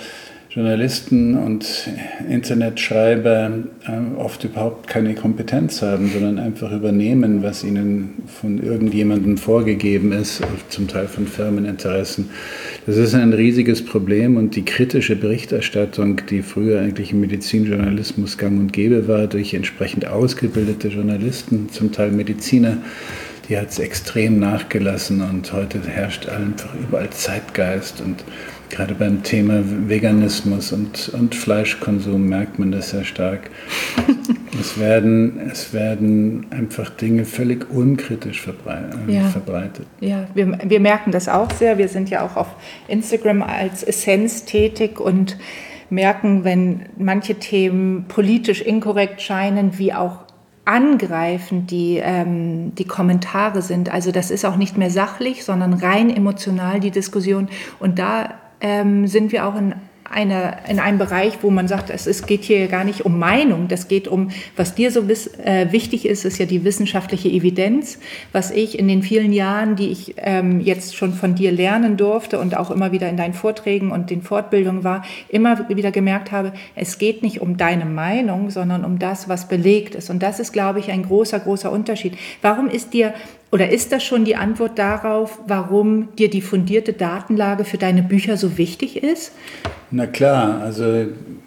Speaker 2: Journalisten und Internetschreiber oft überhaupt keine Kompetenz haben, sondern einfach übernehmen, was ihnen von irgendjemandem vorgegeben ist, zum Teil von Firmeninteressen. Das ist ein riesiges Problem und die kritische Berichterstattung, die früher eigentlich im Medizinjournalismus gang und gäbe war, durch entsprechend ausgebildete Journalisten, zum Teil Mediziner, die hat es extrem nachgelassen und heute herrscht einfach überall Zeitgeist und gerade beim Thema Veganismus und, und Fleischkonsum merkt man das sehr stark. es, werden, es werden einfach Dinge völlig unkritisch verbrei-
Speaker 1: ja.
Speaker 2: verbreitet.
Speaker 1: Ja, wir, wir merken das auch sehr. Wir sind ja auch auf Instagram als Essenz tätig und merken, wenn manche Themen politisch inkorrekt scheinen, wie auch angreifend die, ähm, die Kommentare sind. Also das ist auch nicht mehr sachlich, sondern rein emotional die Diskussion. Und da ähm, sind wir auch in, eine, in einem Bereich, wo man sagt, es, es geht hier gar nicht um Meinung, das geht um, was dir so wiss, äh, wichtig ist, ist ja die wissenschaftliche Evidenz, was ich in den vielen Jahren, die ich ähm, jetzt schon von dir lernen durfte und auch immer wieder in deinen Vorträgen und den Fortbildungen war, immer wieder gemerkt habe, es geht nicht um deine Meinung, sondern um das, was belegt ist. Und das ist, glaube ich, ein großer, großer Unterschied. Warum ist dir Oder ist das schon die Antwort darauf, warum dir die fundierte Datenlage für deine Bücher so wichtig ist?
Speaker 2: Na klar, also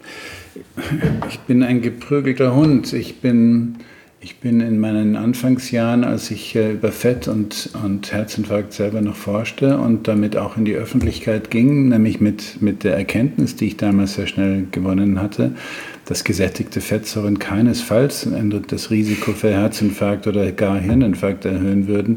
Speaker 2: ich bin ein geprügelter Hund. Ich bin, ich bin in meinen Anfangsjahren, als ich über Fett und, und Herzinfarkt selber noch forschte und damit auch in die Öffentlichkeit ging, nämlich mit, mit der Erkenntnis, die ich damals sehr schnell gewonnen hatte, dass gesättigte Fettsäuren keinesfalls das Risiko für Herzinfarkt oder gar Hirninfarkt erhöhen würden.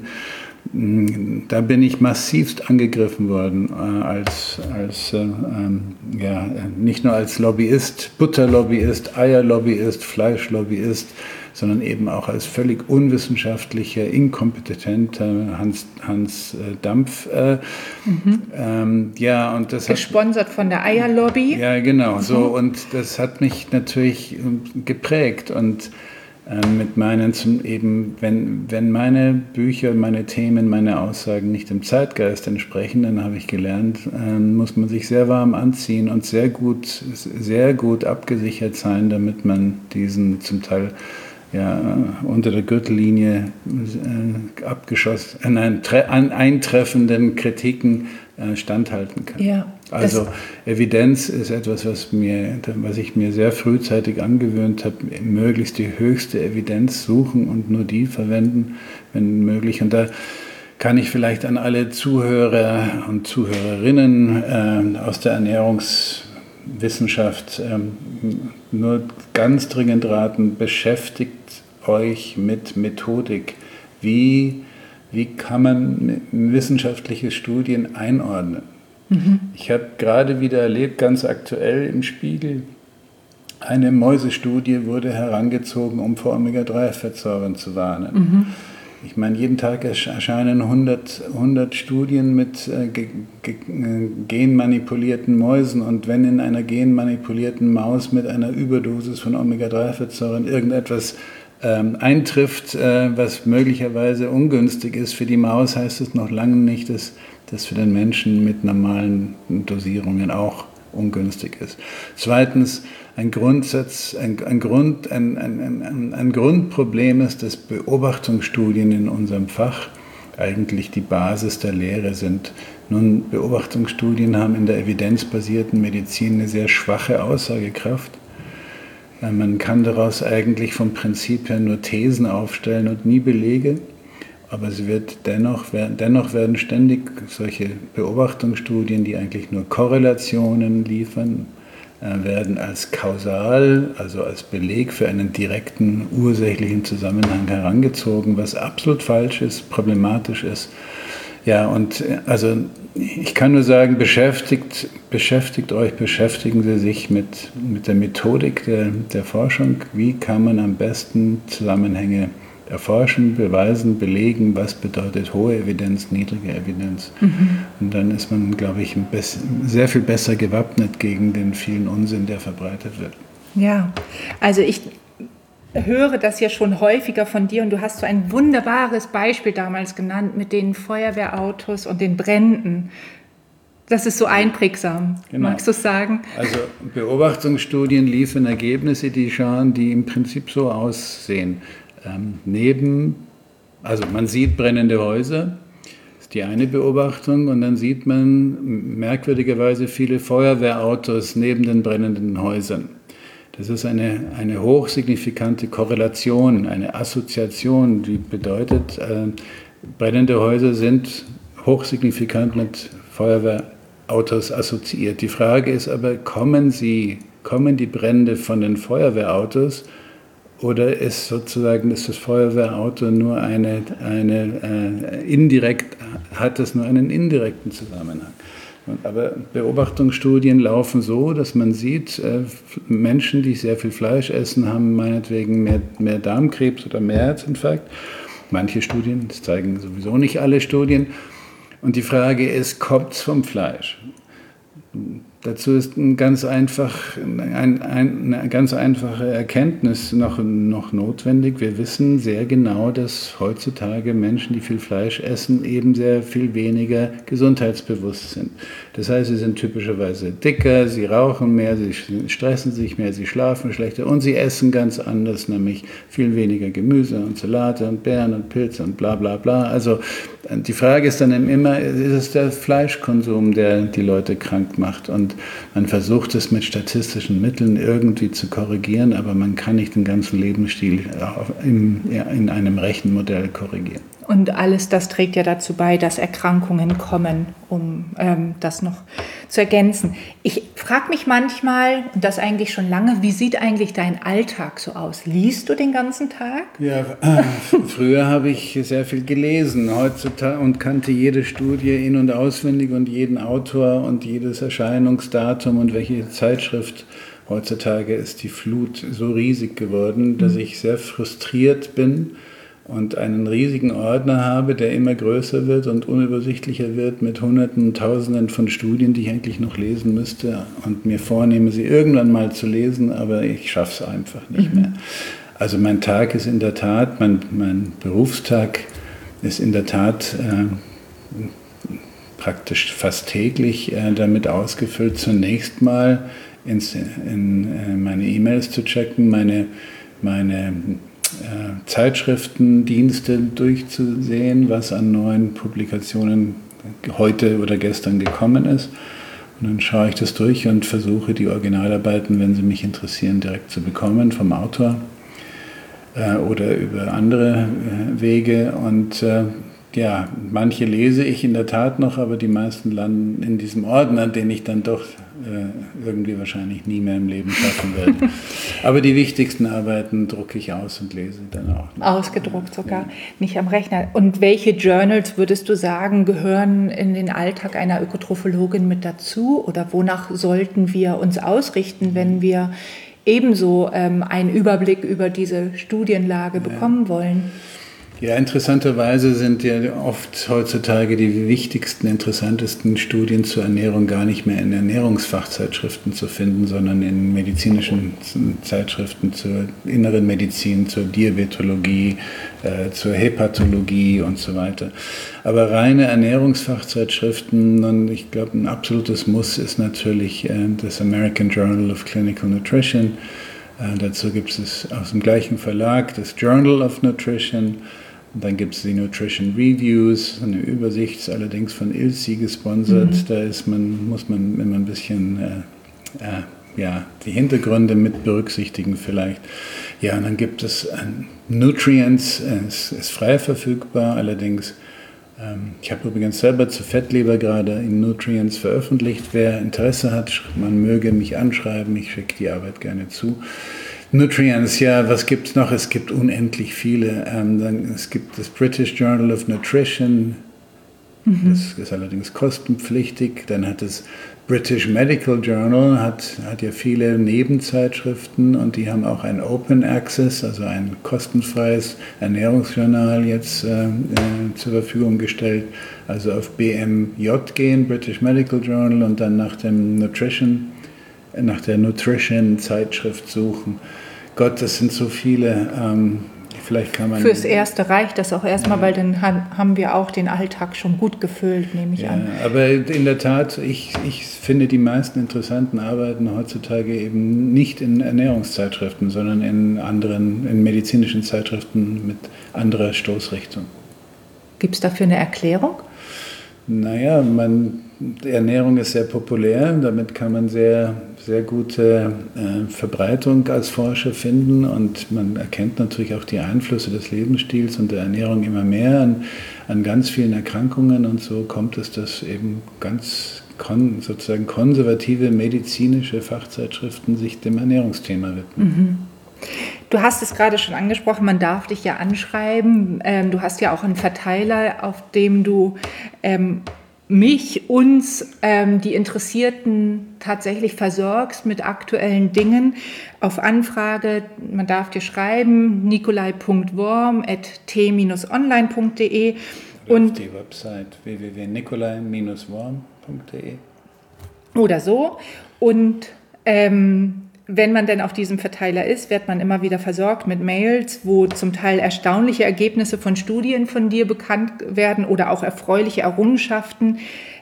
Speaker 2: Da bin ich massivst angegriffen worden, äh, als, als äh, ähm, ja, nicht nur als Lobbyist, Butterlobbyist, Eierlobbyist, Fleischlobbyist, sondern eben auch als völlig unwissenschaftlicher, inkompetenter Hans, Hans äh, Dampf. Äh, mhm. ähm, ja, und das
Speaker 1: Gesponsert hat, von der Eierlobby.
Speaker 2: Ja, genau, mhm. so, und das hat mich natürlich geprägt und mit meinen zum eben, wenn, wenn meine Bücher, meine Themen, meine Aussagen nicht dem Zeitgeist entsprechen, dann habe ich gelernt, äh, muss man sich sehr warm anziehen und sehr gut, sehr gut abgesichert sein, damit man diesen zum Teil ja, unter der Gürtellinie äh, abgeschossen, äh, nein, tre- an eintreffenden Kritiken äh, standhalten kann.
Speaker 1: Ja,
Speaker 2: also Evidenz ist etwas, was, mir, was ich mir sehr frühzeitig angewöhnt habe, möglichst die höchste Evidenz suchen und nur die verwenden, wenn möglich. Und da kann ich vielleicht an alle Zuhörer und Zuhörerinnen äh, aus der Ernährungswissenschaft äh, nur ganz dringend raten, beschäftigt euch mit Methodik. Wie, wie kann man wissenschaftliche Studien einordnen? Mhm. Ich habe gerade wieder erlebt, ganz aktuell im Spiegel, eine Mäusestudie wurde herangezogen, um vor Omega drei Fettsäuren zu warnen. Mhm. Ich meine, jeden Tag erscheinen hundert, hundert Studien mit äh, ge, ge, genmanipulierten Mäusen und wenn in einer genmanipulierten Maus mit einer Überdosis von Omega drei Fettsäuren irgendetwas ähm, eintrifft, äh, was möglicherweise ungünstig ist für die Maus, heißt es noch lange nicht, dass das für den Menschen mit normalen Dosierungen auch ungünstig ist. Zweitens, ein Grundsatz, ein, ein, Grund, ein, ein, ein, ein Grundproblem ist, dass Beobachtungsstudien in unserem Fach eigentlich die Basis der Lehre sind. Nun, Beobachtungsstudien haben in der evidenzbasierten Medizin eine sehr schwache Aussagekraft. Man kann daraus eigentlich vom Prinzip her nur Thesen aufstellen und nie Belege. Aber es wird dennoch, dennoch werden ständig solche Beobachtungsstudien, die eigentlich nur Korrelationen liefern, werden als kausal, also als Beleg für einen direkten ursächlichen Zusammenhang herangezogen, was absolut falsch ist, problematisch ist. Ja, und also ich kann nur sagen, beschäftigt, beschäftigt euch, beschäftigen Sie sich mit, mit der Methodik der, der Forschung. Wie kann man am besten Zusammenhänge erforschen, beweisen, belegen, was bedeutet hohe Evidenz, niedrige Evidenz. Mhm. Und dann ist man, glaube ich, ein bisschen, sehr viel besser gewappnet gegen den vielen Unsinn, der verbreitet wird.
Speaker 1: Ja, also ich höre das ja schon häufiger von dir und du hast so ein wunderbares Beispiel damals genannt mit den Feuerwehrautos und den Bränden. Das ist so einprägsam,
Speaker 2: genau.
Speaker 1: Magst du es sagen?
Speaker 2: Also Beobachtungsstudien liefern Ergebnisse, die schauen, die im Prinzip so aussehen. Ähm, neben, also man sieht brennende Häuser, ist die eine Beobachtung, und dann sieht man merkwürdigerweise viele Feuerwehrautos neben den brennenden Häusern. Das ist eine, eine hochsignifikante Korrelation, eine Assoziation, die bedeutet, äh, brennende Häuser sind hochsignifikant mit Feuerwehrautos assoziiert. Die Frage ist aber, kommen sie, kommen die Brände von den Feuerwehrautos, oder ist sozusagen ist das Feuerwehrauto nur eine, eine äh, indirekt, hat es nur einen indirekten Zusammenhang? Aber Beobachtungsstudien laufen so, dass man sieht, äh, Menschen, die sehr viel Fleisch essen, haben meinetwegen mehr, mehr Darmkrebs oder mehr Herzinfarkt. Manche Studien, das zeigen sowieso nicht alle Studien. Und die Frage ist, kommt es vom Fleisch? Dazu ist ein ganz einfach, ein, ein, eine ganz einfache Erkenntnis noch, noch notwendig. Wir wissen sehr genau, dass heutzutage Menschen, die viel Fleisch essen, eben sehr viel weniger gesundheitsbewusst sind. Das heißt, sie sind typischerweise dicker, sie rauchen mehr, sie stressen sich mehr, sie schlafen schlechter und sie essen ganz anders, nämlich viel weniger Gemüse und Salate und Beeren und Pilze und bla bla bla. Also die Frage ist dann immer, ist es der Fleischkonsum, der die Leute krank macht? Und man versucht es mit statistischen Mitteln irgendwie zu korrigieren, aber man kann nicht den ganzen Lebensstil in einem Rechenmodell korrigieren.
Speaker 1: Und alles das trägt ja dazu bei, dass Erkrankungen kommen, um ähm, das noch zu ergänzen. Ich frage mich manchmal, und das eigentlich schon lange, wie sieht eigentlich dein Alltag so aus? Liest du den ganzen Tag?
Speaker 2: Ja, äh, früher habe ich sehr viel gelesen heutzutage und kannte jede Studie in- und auswendig und jeden Autor und jedes Erscheinungsdatum und welche Zeitschrift. Heutzutage ist die Flut so riesig geworden, dass ich sehr frustriert bin und einen riesigen Ordner habe, der immer größer wird und unübersichtlicher wird mit Hunderten und Tausenden von Studien, die ich eigentlich noch lesen müsste und mir vornehme, sie irgendwann mal zu lesen, aber ich schaffe es einfach nicht mhm. mehr. Also mein Tag ist in der Tat, mein, mein Berufstag ist in der Tat äh, praktisch fast täglich äh, damit ausgefüllt, zunächst mal ins, in äh, meine E-Mails zu checken, meine, meine Äh, Zeitschriftendienste durchzusehen, was an neuen Publikationen heute oder gestern gekommen ist. Und dann schaue ich das durch und versuche die Originalarbeiten, wenn sie mich interessieren, direkt zu bekommen vom Autor äh, oder über andere äh, Wege. Und äh, ja, manche lese ich in der Tat noch, aber die meisten landen in diesem Ordner, den ich dann doch äh, irgendwie wahrscheinlich nie mehr im Leben schaffen werde. Aber die wichtigsten Arbeiten drucke ich aus und lese dann auch. Noch.
Speaker 1: Ausgedruckt sogar, ja. Nicht am Rechner. Und welche Journals, würdest du sagen, gehören in den Alltag einer Ökotrophologin mit dazu? Oder wonach sollten wir uns ausrichten, wenn wir ebenso ähm, einen Überblick über diese Studienlage bekommen ja. wollen?
Speaker 2: Ja, interessanterweise sind ja oft heutzutage die wichtigsten, interessantesten Studien zur Ernährung gar nicht mehr in Ernährungsfachzeitschriften zu finden, sondern in medizinischen Zeitschriften zur inneren Medizin, zur Diabetologie, äh, zur Hepatologie und so weiter. Aber reine Ernährungsfachzeitschriften, und ich glaube, ein absolutes Muss ist natürlich äh, das American Journal of Clinical Nutrition. Äh, dazu gibt es aus dem gleichen Verlag das Journal of Nutrition. Und dann gibt es die Nutrition Reviews, eine Übersicht, allerdings von I L S I gesponsert. Mhm. Da ist man, muss man immer ein bisschen äh, äh, ja, die Hintergründe mit berücksichtigen vielleicht. Ja, und dann gibt es äh, Nutrients, äh, es ist frei verfügbar, allerdings ähm, ich habe übrigens selber zu Fettleber gerade in Nutrients veröffentlicht. Wer Interesse hat, man möge mich anschreiben, ich schicke die Arbeit gerne zu. Nutrients, ja, was gibt es noch? Es gibt unendlich viele. Ähm, dann, es gibt das British Journal of Nutrition, mhm. das ist allerdings kostenpflichtig. Dann hat das British Medical Journal, hat, hat ja viele Nebenzeitschriften und die haben auch ein Open Access, also ein kostenfreies Ernährungsjournal jetzt äh, äh, zur Verfügung gestellt. Also auf B M J gehen, British Medical Journal, und dann nach dem Nutrition nach der Nutrition-Zeitschrift suchen. Gott, das sind so viele. Ähm, vielleicht kann man...
Speaker 1: Fürs Erste reicht das auch erstmal, ja. weil dann haben wir auch den Alltag schon gut gefüllt, nehme ich
Speaker 2: ja,
Speaker 1: an.
Speaker 2: Aber in der Tat, ich, ich finde die meisten interessanten Arbeiten heutzutage eben nicht in Ernährungszeitschriften, sondern in anderen, in medizinischen Zeitschriften mit anderer Stoßrichtung.
Speaker 1: Gibt es dafür eine Erklärung?
Speaker 2: Naja, man, Ernährung ist sehr populär, damit kann man sehr, sehr gute äh, Verbreitung als Forscher finden und man erkennt natürlich auch die Einflüsse des Lebensstils und der Ernährung immer mehr an, an ganz vielen Erkrankungen und so kommt es, dass eben ganz kon, sozusagen konservative medizinische Fachzeitschriften sich dem Ernährungsthema widmen.
Speaker 1: Mhm. Du hast es gerade schon angesprochen, man darf dich ja anschreiben. Ähm, du hast ja auch einen Verteiler, auf dem du ähm, mich, uns, ähm, die Interessierten tatsächlich versorgst mit aktuellen Dingen. Auf Anfrage, man darf dir schreiben, nikolai punkt worm at t online punkt de
Speaker 2: und auf die Website w w w punkt nikolai worm punkt de
Speaker 1: oder so. Und ähm, wenn man denn auf diesem Verteiler ist, wird man immer wieder versorgt mit Mails, wo zum Teil erstaunliche Ergebnisse von Studien von dir bekannt werden oder auch erfreuliche Errungenschaften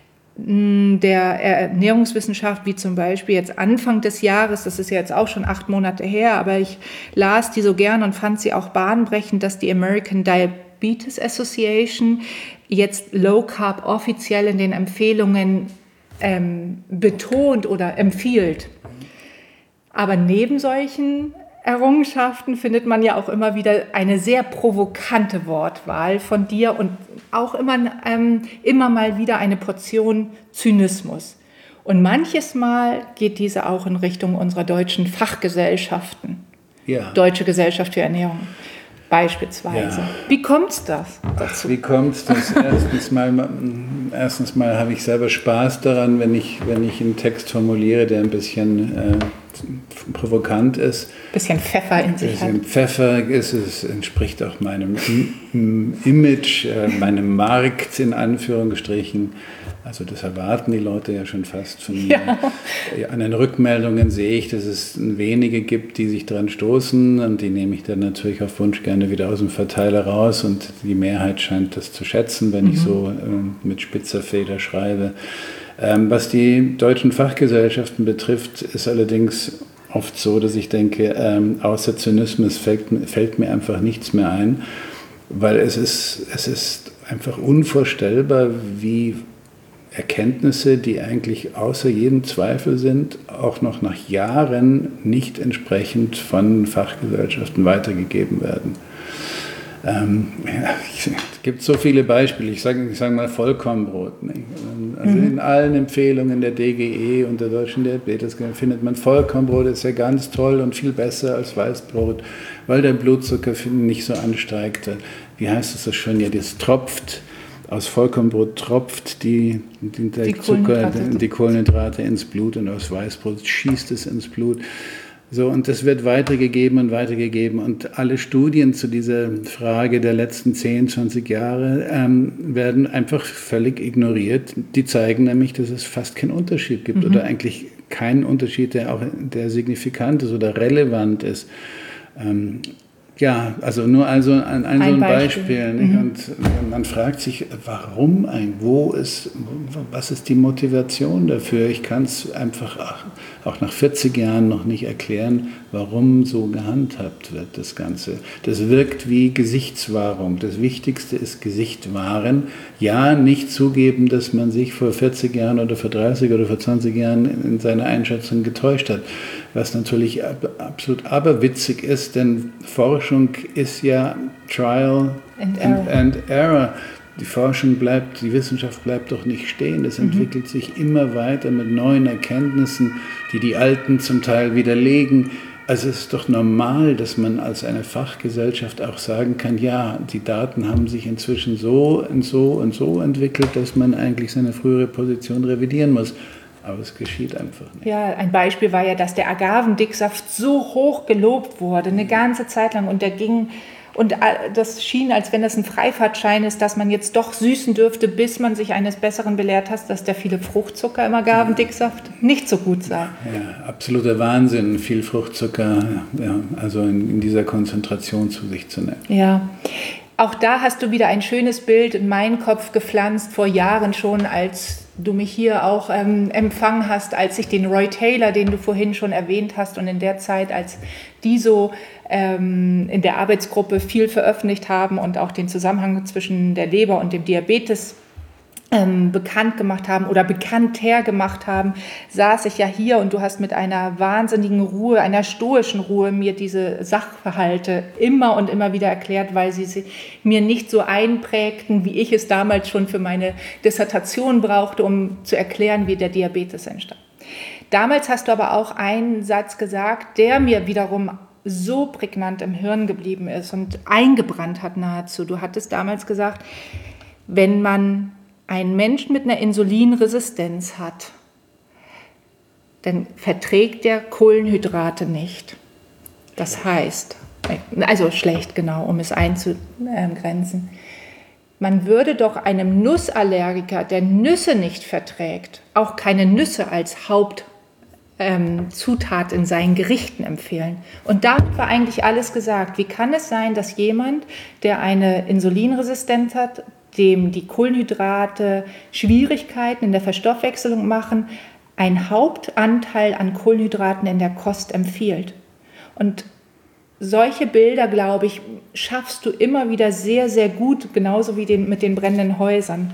Speaker 1: der Ernährungswissenschaft, wie zum Beispiel jetzt Anfang des Jahres, das ist ja jetzt auch schon acht Monate her, aber ich las die so gern und fand sie auch bahnbrechend, dass die American Diabetes Association jetzt Low Carb offiziell in den Empfehlungen ähm, betont oder empfiehlt. Aber neben solchen Errungenschaften findet man ja auch immer wieder eine sehr provokante Wortwahl von dir und auch immer, ähm, immer mal wieder eine Portion Zynismus. Und manches Mal geht diese auch in Richtung unserer deutschen Fachgesellschaften.
Speaker 2: Ja.
Speaker 1: Deutsche Gesellschaft für Ernährung beispielsweise.
Speaker 2: Ja.
Speaker 1: Wie kommt es das dazu?
Speaker 2: Ach, wie kommt es das? Erstens mal, erstens mal habe ich selber Spaß daran, wenn ich, wenn ich einen Text formuliere, der ein bisschen äh, provokant ist.
Speaker 1: Ein bisschen Pfeffer in sich hat.
Speaker 2: Ein bisschen Pfeffer ist es, entspricht auch meinem Image, äh, meinem Markt in Anführungsstrichen. Also das erwarten die Leute ja schon fast von mir. Ja. An den Rückmeldungen sehe ich, dass es wenige gibt, die sich daran stoßen und die nehme ich dann natürlich auf Wunsch gerne wieder aus dem Verteiler raus und die Mehrheit scheint das zu schätzen, wenn mhm. ich so äh, mit spitzer Feder schreibe. Ähm, was die deutschen Fachgesellschaften betrifft, ist allerdings oft so, dass ich denke, ähm, außer Zynismus fällt, fällt mir einfach nichts mehr ein, weil es ist, es ist einfach unvorstellbar, wie Erkenntnisse, die eigentlich außer jedem Zweifel sind, auch noch nach Jahren nicht entsprechend von Fachgesellschaften weitergegeben werden. Ähm, ja, es gibt so viele Beispiele. Ich sage ich sag mal Vollkornbrot. Nicht? Also mhm. in allen Empfehlungen der D G E und der Deutschen Diabetes findet man Vollkornbrot, ist ja ganz toll und viel besser als Weißbrot, weil der Blutzucker nicht so ansteigt. Wie heißt es so schön? Ja, das tropft. Aus Vollkornbrot tropft die, die, der die, Zucker, Kohlenhydrate. die Kohlenhydrate ins Blut und aus Weißbrot schießt es ins Blut. So, und das wird weitergegeben und weitergegeben. Und alle Studien zu dieser Frage der letzten zehn, zwanzig Jahre ähm, werden einfach völlig ignoriert. Die zeigen nämlich, dass es fast keinen Unterschied gibt mhm. oder eigentlich keinen Unterschied, der auch der signifikant ist oder relevant ist. Ähm, Ja, also nur also ein, ein, ein so ein Beispiel. Beispiel nicht? Mhm. Und man fragt sich, warum ein, wo ist, was ist die Motivation dafür? Ich kann es einfach auch nach vierzig Jahren noch nicht erklären, warum so gehandhabt wird, das Ganze. Das wirkt wie Gesichtswahrung. Das Wichtigste ist Gesicht wahren. Ja, nicht zugeben, dass man sich vor vierzig Jahren oder vor dreißig oder vor zwanzig Jahren in seiner Einschätzung getäuscht hat. Was natürlich absolut aberwitzig ist, denn Forschung ist ja Trial and, and, and Error. Die Forschung bleibt, die Wissenschaft bleibt doch nicht stehen. Es mhm. entwickelt sich immer weiter mit neuen Erkenntnissen, die die alten zum Teil widerlegen. Also es ist doch normal, dass man als eine Fachgesellschaft auch sagen kann, ja, die Daten haben sich inzwischen so und so und so entwickelt, dass man eigentlich seine frühere Position revidieren muss. Aber es geschieht einfach nicht.
Speaker 1: Ja, ein Beispiel war ja, dass der Agavendicksaft so hoch gelobt wurde, eine ganze Zeit lang. Und der ging Und das schien, als wenn das ein Freifahrtschein ist, dass man jetzt doch süßen dürfte, bis man sich eines Besseren belehrt hat, dass der viele Fruchtzucker im Agavendicksaft nicht so gut sei.
Speaker 2: Ja, absoluter Wahnsinn, viel Fruchtzucker, ja, also in, in dieser Konzentration zu sich zu nehmen.
Speaker 1: Ja, auch da hast du wieder ein schönes Bild in meinen Kopf gepflanzt, vor Jahren schon, als du mich hier auch ähm, empfangen hast, als ich den Roy Taylor, den du vorhin schon erwähnt hast, und in der Zeit, als die so ähm, in der Arbeitsgruppe viel veröffentlicht haben und auch den Zusammenhang zwischen der Leber und dem Diabetes ähm, bekannt gemacht haben oder bekannter gemacht haben, saß ich ja hier und du hast mit einer wahnsinnigen Ruhe, einer stoischen Ruhe mir diese Sachverhalte immer und immer wieder erklärt, weil sie, sie mir nicht so einprägten, wie ich es damals schon für meine Dissertation brauchte, um zu erklären, wie der Diabetes entstand. Damals hast du aber auch einen Satz gesagt, der mir wiederum so prägnant im Hirn geblieben ist und eingebrannt hat nahezu. Du hattest damals gesagt, wenn man einen Menschen mit einer Insulinresistenz hat, dann verträgt der Kohlenhydrate nicht. Das heißt, also schlecht genau, um es einzugrenzen. Man würde doch einem Nussallergiker, der Nüsse nicht verträgt, auch keine Nüsse als Hauptzutat ähm, in seinen Gerichten empfehlen. Und damit war eigentlich alles gesagt. Wie kann es sein, dass jemand, der eine Insulinresistenz hat, dem die Kohlenhydrate Schwierigkeiten in der Verstoffwechselung machen, einen Hauptanteil an Kohlenhydraten in der Kost empfiehlt? Und solche Bilder, glaube ich, schaffst du immer wieder sehr, sehr gut, genauso wie den, mit den brennenden Häusern.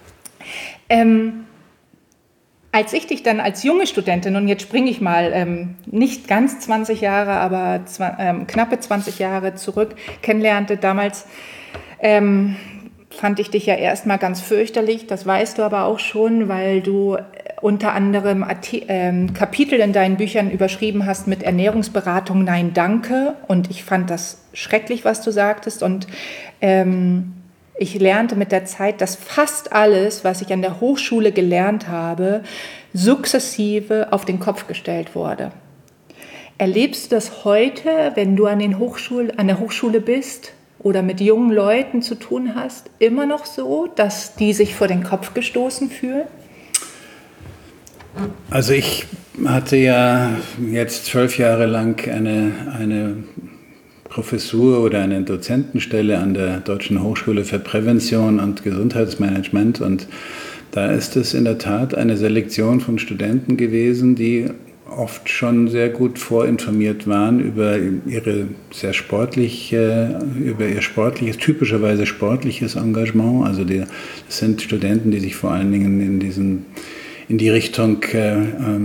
Speaker 1: Ähm, als ich dich dann als junge Studentin, und jetzt springe ich mal ähm, nicht ganz zwanzig Jahre, aber zwa- ähm, knappe zwanzig Jahre zurück, kennenlernte, damals ähm, fand ich dich ja erstmal ganz fürchterlich, das weißt du aber auch schon, weil du unter anderem ähm, Kapitel in deinen Büchern überschrieben hast mit Ernährungsberatung, nein, danke. Und ich fand das schrecklich, was du sagtest. Und ähm, ich lernte mit der Zeit, dass fast alles, was ich an der Hochschule gelernt habe, sukzessive auf den Kopf gestellt wurde. Erlebst du das heute, wenn du an, den Hochschul- an der Hochschule bist oder mit jungen Leuten zu tun hast, immer noch so, dass die sich vor den Kopf gestoßen fühlen?
Speaker 2: Also ich hatte ja jetzt zwölf Jahre lang eine, eine Professur oder eine Dozentenstelle an der Deutschen Hochschule für Prävention und Gesundheitsmanagement, und da ist es in der Tat eine Selektion von Studenten gewesen, die oft schon sehr gut vorinformiert waren über ihre sehr sportliche, über ihr sportliches, typischerweise sportliches Engagement. Also die, das sind Studenten, die sich vor allen Dingen in diesen in die Richtung äh,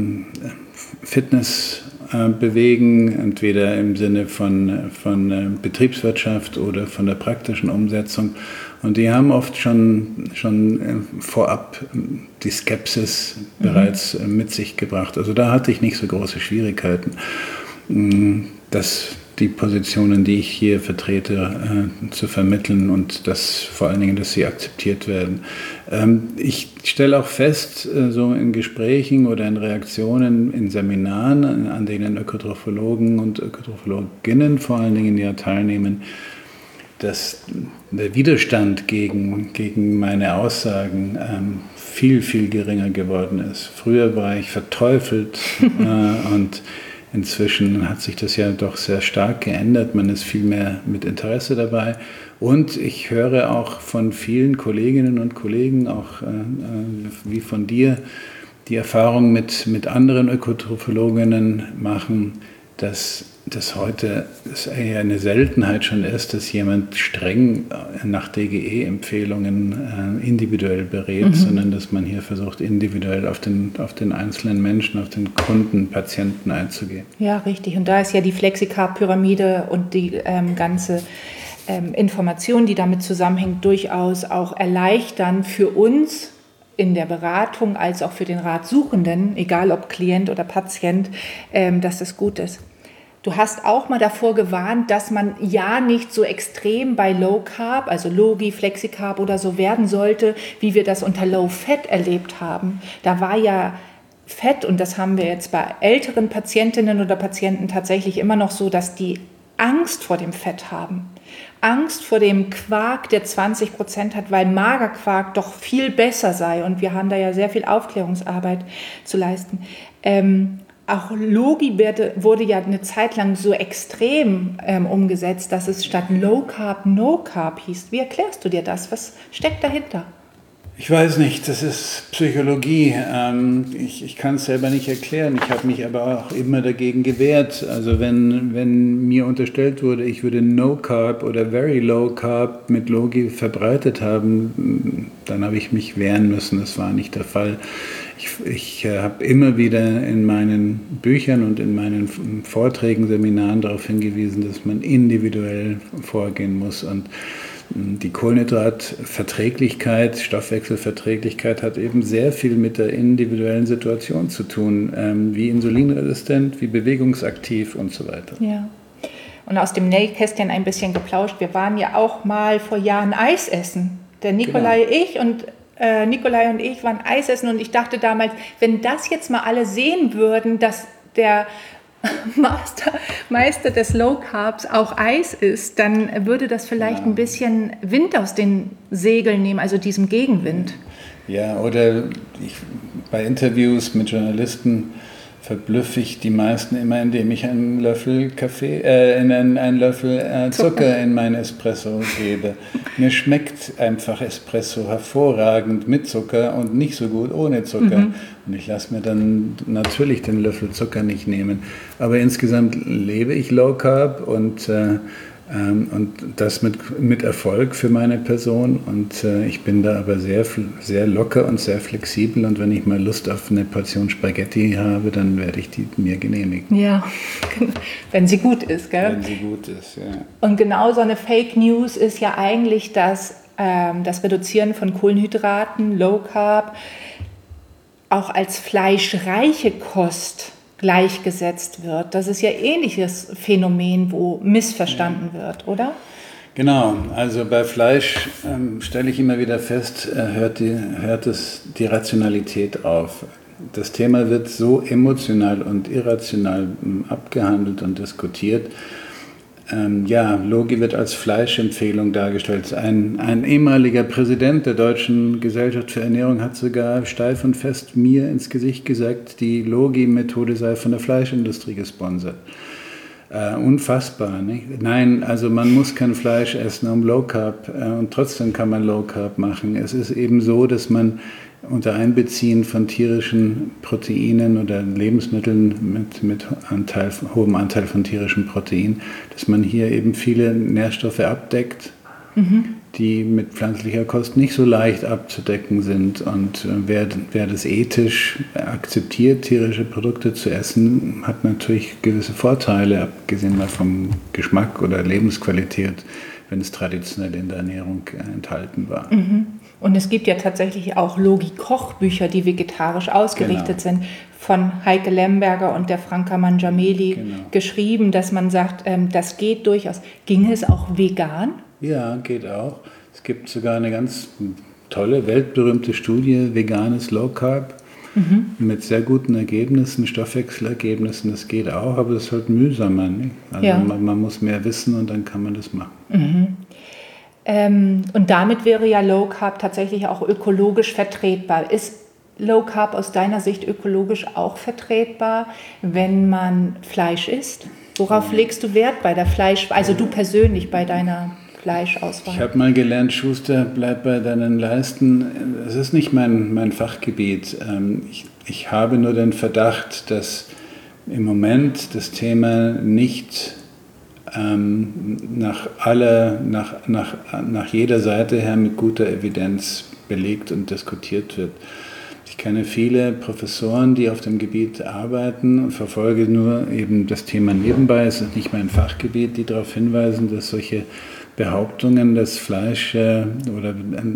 Speaker 2: Fitness äh, bewegen, entweder im Sinne von, von äh, Betriebswirtschaft oder von der praktischen Umsetzung. Und die haben oft schon, schon äh, vorab die Skepsis mhm. bereits äh, mit sich gebracht. Also da hatte ich nicht so große Schwierigkeiten, dass die Positionen, die ich hier vertrete, äh, zu vermitteln und dass vor allen Dingen, dass sie akzeptiert werden. Ähm, ich stelle auch fest, äh, so in Gesprächen oder in Reaktionen, in Seminaren, an, an denen Ökotrophologen und Ökotrophologinnen vor allen Dingen ja teilnehmen, dass der Widerstand gegen, gegen meine Aussagen ähm, viel, viel geringer geworden ist. Früher war ich verteufelt äh, und inzwischen hat sich das ja doch sehr stark geändert. Man ist viel mehr mit Interesse dabei. Und ich höre auch von vielen Kolleginnen und Kollegen, auch äh, wie von dir, die Erfahrung mit, mit anderen Ökotrophologinnen machen, dass das heute eher eine Seltenheit schon ist, dass jemand streng nach D G E-Empfehlungen äh, individuell berät, mhm. sondern dass man hier versucht, individuell auf den, auf den einzelnen Menschen, auf den Kunden, Patienten einzugehen.
Speaker 1: Ja, richtig. Und da ist ja die Flexicarb-Pyramide und die ähm, ganze ähm, Information, die damit zusammenhängt, durchaus auch erleichtern für uns in der Beratung als auch für den Ratsuchenden, egal ob Klient oder Patient, ähm, dass das gut ist. Du hast auch mal davor gewarnt, dass man ja nicht so extrem bei Low Carb, also Logi, Flexicarb oder so werden sollte, wie wir das unter Low Fat erlebt haben. Da war ja Fett, und das haben wir jetzt bei älteren Patientinnen oder Patienten tatsächlich immer noch so, dass die Angst vor dem Fett haben. Angst vor dem Quark, der zwanzig Prozent hat, weil Magerquark doch viel besser sei. Und wir haben da ja sehr viel Aufklärungsarbeit zu leisten. Ähm, auch Logi wurde ja eine Zeit lang so extrem ähm, umgesetzt, dass es statt Low Carb No Carb hieß. Wie erklärst du dir das? Was steckt dahinter?
Speaker 2: Ich weiß nicht, das ist Psychologie. Ähm, ich ich kann es selber nicht erklären. Ich habe mich aber auch immer dagegen gewehrt. Also wenn, wenn mir unterstellt wurde, ich würde No Carb oder Very Low Carb mit Logi verbreitet haben, dann habe ich mich wehren müssen. Das war nicht der Fall. Ich, ich äh, habe immer wieder in meinen Büchern und in meinen Vorträgen, Seminaren darauf hingewiesen, dass man individuell vorgehen muss. Und die Kohlenhydratverträglichkeit, Stoffwechselverträglichkeit hat eben sehr viel mit der individuellen Situation zu tun, ähm, wie insulinresistent, wie bewegungsaktiv und so weiter.
Speaker 1: Ja. Und aus dem Nähkästchen ein bisschen geplauscht. Wir waren ja auch mal vor Jahren Eis essen. Der Nikolai, genau. ich und äh, Nikolai und ich waren Eis essen und ich dachte damals, wenn das jetzt mal alle sehen würden, dass der Master, Meister des Low Carbs auch Eis ist, dann würde das vielleicht ja. ein bisschen Wind aus den Segeln nehmen, also diesem Gegenwind.
Speaker 2: Ja, oder ich, bei Interviews mit Journalisten verblüffe ich die meisten immer, indem ich einen Löffel Kaffee, äh, in einen, einen Löffel äh, Zucker, Zucker in meinen Espresso gebe. Mir schmeckt einfach Espresso hervorragend mit Zucker und nicht so gut ohne Zucker. Mhm. Und ich lasse mir dann natürlich den Löffel Zucker nicht nehmen. Aber insgesamt lebe ich Low Carb und äh, Und das mit, mit Erfolg für meine Person. Und äh, ich bin da aber sehr, sehr locker und sehr flexibel. Und wenn ich mal Lust auf eine Portion Spaghetti habe, dann werde ich die mir genehmigen.
Speaker 1: Ja, wenn sie gut ist, gell?
Speaker 2: Wenn sie gut ist, ja.
Speaker 1: Und genau so eine Fake News ist ja eigentlich das, ähm, das Reduzieren von Kohlenhydraten, Low Carb, auch als fleischreiche Kost gleichgesetzt wird. Das ist ja ähnliches Phänomen, wo missverstanden ja. wird, oder?
Speaker 2: Genau, also bei Fleisch ähm, stelle ich immer wieder fest, äh, hört, die, hört es die Rationalität auf. Das Thema wird so emotional und irrational ähm, abgehandelt und diskutiert. Ähm, ja, Logi wird als Fleischempfehlung dargestellt. Ein, ein ehemaliger Präsident der Deutschen Gesellschaft für Ernährung hat sogar steif und fest mir ins Gesicht gesagt, die Logi-Methode sei von der Fleischindustrie gesponsert. Äh, unfassbar, nicht? Nein, also man muss kein Fleisch essen um Low Carb äh, und trotzdem kann man Low Carb machen. Es ist eben so, dass man unter Einbeziehen von tierischen Proteinen oder Lebensmitteln mit, mit Anteil, hohem Anteil von tierischen Proteinen, dass man hier eben viele Nährstoffe abdeckt, mhm. die mit pflanzlicher Kost nicht so leicht abzudecken sind. Und wer, wer das ethisch akzeptiert, tierische Produkte zu essen, hat natürlich gewisse Vorteile, abgesehen mal vom Geschmack oder Lebensqualität, wenn es traditionell in der Ernährung enthalten war.
Speaker 1: Mhm. Und es gibt ja tatsächlich auch Logi-Kochbücher, die vegetarisch ausgerichtet genau. sind, von Heike Lemberger und der Franka Mangiameli genau. geschrieben, dass man sagt, ähm, das geht durchaus. Ging es auch vegan?
Speaker 2: Ja, geht auch. Es gibt sogar eine ganz tolle, weltberühmte Studie, veganes Low Carb, mhm. mit sehr guten Ergebnissen, Stoffwechselergebnissen. Das geht auch, aber es ist halt mühsamer. Nicht? Also ja. man, man muss mehr wissen und dann kann man das machen.
Speaker 1: Mhm. Ähm, und damit wäre ja Low Carb tatsächlich auch ökologisch vertretbar. Ist Low Carb aus deiner Sicht ökologisch auch vertretbar, wenn man Fleisch isst? Worauf ja. legst du Wert bei der Fleisch, also du persönlich bei deiner Fleischauswahl?
Speaker 2: Ich habe mal gelernt, Schuster, bleib bei deinen Leisten. Es ist nicht mein, mein Fachgebiet. Ich, ich habe nur den Verdacht, dass im Moment das Thema nicht ähm, nach, aller, nach, nach, nach jeder Seite her mit guter Evidenz belegt und diskutiert wird. Ich kenne viele Professoren, die auf dem Gebiet arbeiten und verfolge nur eben das Thema nebenbei. Es ist nicht mein Fachgebiet, die darauf hinweisen, dass solche Behauptungen, dass Fleisch äh, oder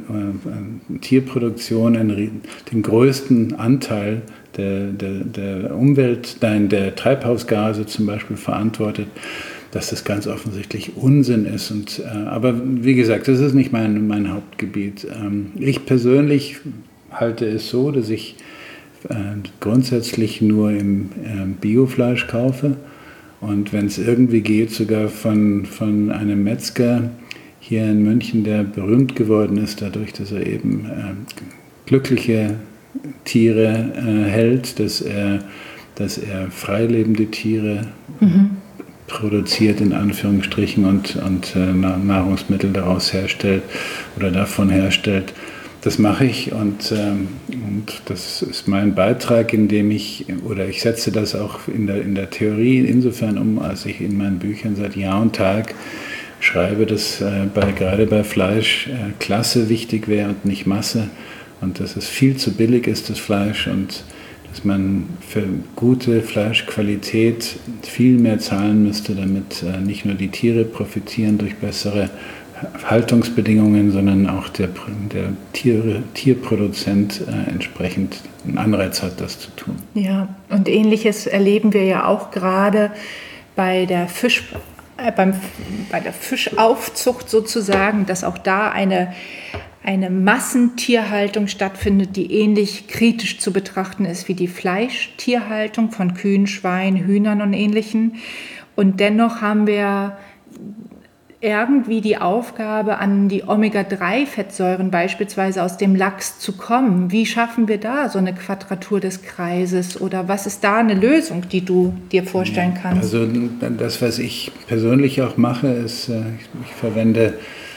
Speaker 2: äh, Tierproduktion einen, den größten Anteil der, der, der Umwelt, nein, der Treibhausgase zum Beispiel verantwortet, dass das ganz offensichtlich Unsinn ist. Und, äh, aber wie gesagt, das ist nicht mein, mein Hauptgebiet. Ähm, ich persönlich halte es so, dass ich äh, grundsätzlich nur im äh, Biofleisch kaufe und wenn es irgendwie geht, sogar von, von einem Metzger hier in München, der berühmt geworden ist, dadurch, dass er eben äh, glückliche Tiere äh, hält, dass er, dass er freilebende Tiere mhm. produziert, in Anführungsstrichen, und, und äh, Nahrungsmittel daraus herstellt oder davon herstellt. Das mache ich und, ähm, und das ist mein Beitrag, indem ich, oder ich setze das auch in der, in der Theorie insofern um, als ich in meinen Büchern seit Jahr und Tag schreibe, dass äh, bei, gerade bei Fleisch äh, Klasse wichtig wäre und nicht Masse und dass es viel zu billig ist, das Fleisch, und dass man für gute Fleischqualität viel mehr zahlen müsste, damit äh, nicht nur die Tiere profitieren durch bessere Haltungsbedingungen, sondern auch der, der Tier, Tierproduzent äh, entsprechend einen Anreiz hat, das zu tun.
Speaker 1: Ja, und Ähnliches erleben wir ja auch gerade bei der Fisch, äh, beim, bei der Fischaufzucht sozusagen, dass auch da eine, eine Massentierhaltung stattfindet, die ähnlich kritisch zu betrachten ist wie die Fleischtierhaltung von Kühen, Schweinen, Hühnern und Ähnlichem. Und dennoch haben wir irgendwie die Aufgabe, an die Omega drei Fettsäuren beispielsweise aus dem Lachs zu kommen. Wie schaffen wir da so eine Quadratur des Kreises, oder was ist da eine Lösung, die du dir vorstellen kannst?
Speaker 2: Also das, was ich persönlich auch mache, ist, ich verwende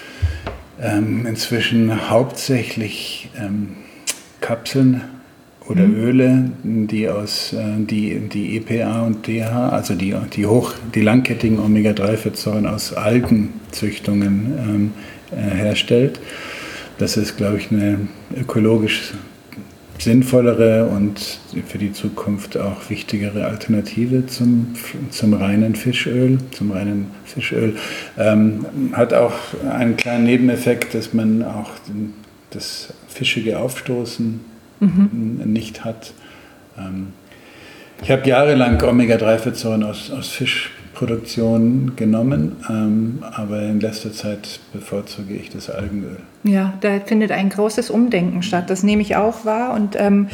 Speaker 2: ähm, inzwischen hauptsächlich ähm, Kapseln oder mhm. Öle, die aus die, die E P A und D H, also die, die, hoch, die langkettigen Omega drei Fettsäuren aus Algenzüchtungen ähm, äh, herstellt. Das ist, glaube ich, eine ökologisch sinnvollere und für die Zukunft auch wichtigere Alternative zum, zum reinen Fischöl, zum reinen Fischöl. Ähm, hat auch einen kleinen Nebeneffekt, dass man auch das fischige Aufstoßen Mhm. nicht hat. Ich habe jahrelang Omega drei Fettsäuren aus, aus Fischproduktion genommen, aber in letzter Zeit bevorzuge ich das Algenöl.
Speaker 1: Ja, da findet ein großes Umdenken statt, das nehme ich auch wahr, und ähm,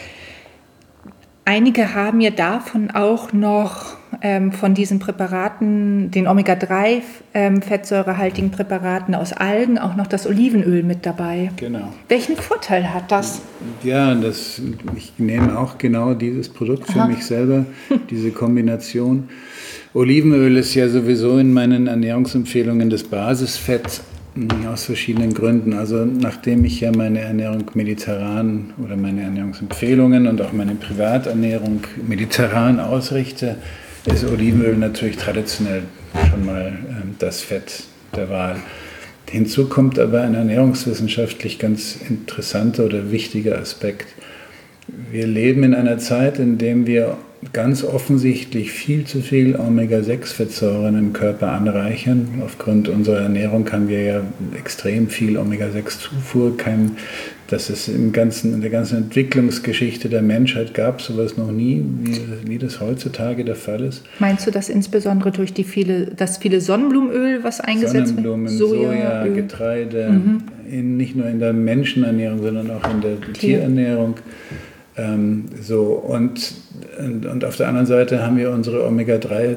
Speaker 1: einige haben ja davon auch noch ähm, von diesen Präparaten, den Omega drei ähm, fettsäurehaltigen Präparaten aus Algen, auch noch das Olivenöl mit dabei.
Speaker 2: Genau.
Speaker 1: Welchen Vorteil hat das?
Speaker 2: Ja, das, ich nehme auch genau dieses Produkt für Aha. mich selber, diese Kombination. Olivenöl ist ja sowieso in meinen Ernährungsempfehlungen das Basisfett, aus verschiedenen Gründen. Also nachdem ich ja meine Ernährung mediterran oder meine Ernährungsempfehlungen und auch meine Privaternährung mediterran ausrichte, ist Olivenöl natürlich traditionell schon mal äh, das Fett der Wahl. Hinzu kommt aber ein ernährungswissenschaftlich ganz interessanter oder wichtiger Aspekt. Wir leben in einer Zeit, in der wir ganz offensichtlich viel zu viel Omega sechs Fettsäuren im Körper anreichern. Aufgrund unserer Ernährung haben wir ja extrem viel Omega sechs Zufuhr. Kein, das ist im ganzen, in der ganzen Entwicklungsgeschichte der Menschheit gab es sowas noch nie, wie, wie das heutzutage der Fall ist.
Speaker 1: Meinst du das insbesondere durch die viele, das viele Sonnenblumenöl, was eingesetzt wird?
Speaker 2: Sonnenblumen, Soja, Soja Getreide, mhm. in, nicht nur in der Menschenernährung, sondern auch in der okay. Tierernährung. Ähm, so, und, und, und auf der anderen Seite haben wir unsere Omega drei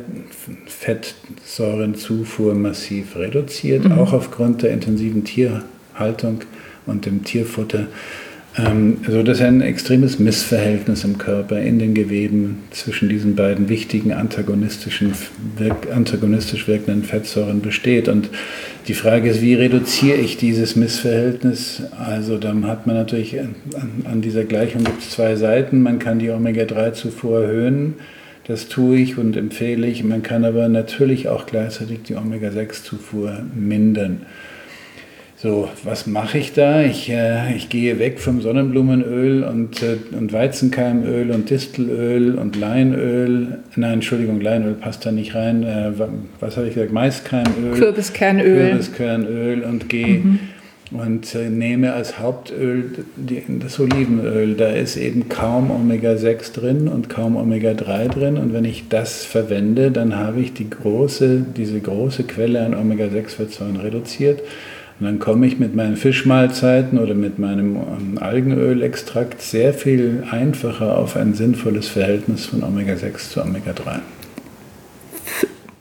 Speaker 2: Fettsäurenzufuhr massiv reduziert, mhm. auch aufgrund der intensiven Tierhaltung und dem Tierfutter. Ähm, so dass ein extremes Missverhältnis im Körper, in den Geweben zwischen diesen beiden wichtigen antagonistischen, wirk, antagonistisch wirkenden Fettsäuren besteht. Und die Frage ist, wie reduziere ich dieses Missverhältnis? Also dann hat man natürlich, an, an dieser Gleichung gibt es zwei Seiten. Man kann die Omega drei Zufuhr erhöhen, das tue ich und empfehle ich. Man kann aber natürlich auch gleichzeitig die Omega sechs Zufuhr mindern. So, was mache ich da? Ich, äh, ich gehe weg vom Sonnenblumenöl und, äh, und Weizenkeimöl und Distelöl und Leinöl. Nein, Entschuldigung, Leinöl passt da nicht rein. Äh, was habe ich gesagt? Maiskeimöl.
Speaker 1: Kürbiskernöl.
Speaker 2: Kürbiskernöl und gehe mhm. und äh, nehme als Hauptöl die, das Olivenöl. Da ist eben kaum Omega sechs drin und kaum Omega drei drin. Und wenn ich das verwende, dann habe ich die große, diese große Quelle an Omega sechs Fettsäuren reduziert. Und dann komme ich mit meinen Fischmahlzeiten oder mit meinem Algenölextrakt sehr viel einfacher auf ein sinnvolles Verhältnis von Omega sechs zu Omega drei.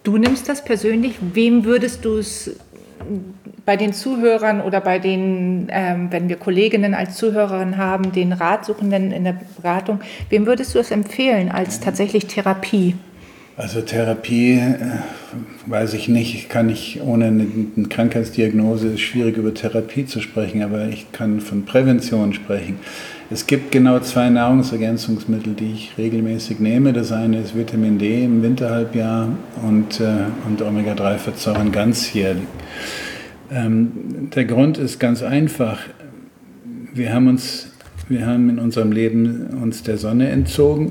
Speaker 1: Du nimmst das persönlich. Wem würdest du es bei den Zuhörern oder bei den, ähm, wenn wir Kolleginnen als Zuhörerin haben, den Ratsuchenden in der Beratung, wem würdest du es empfehlen als tatsächlich Therapie?
Speaker 2: Also Therapie, äh, weiß ich nicht, kann ich ohne eine, eine Krankheitsdiagnose, ist schwierig über Therapie zu sprechen, aber ich kann von Prävention sprechen. Es gibt genau zwei Nahrungsergänzungsmittel, die ich regelmäßig nehme. Das eine ist Vitamin D im Winterhalbjahr und, äh, und Omega drei Fettsäuren ganzjährig. Ähm, der Grund ist ganz einfach. Wir haben uns, wir haben in unserem Leben uns der Sonne entzogen,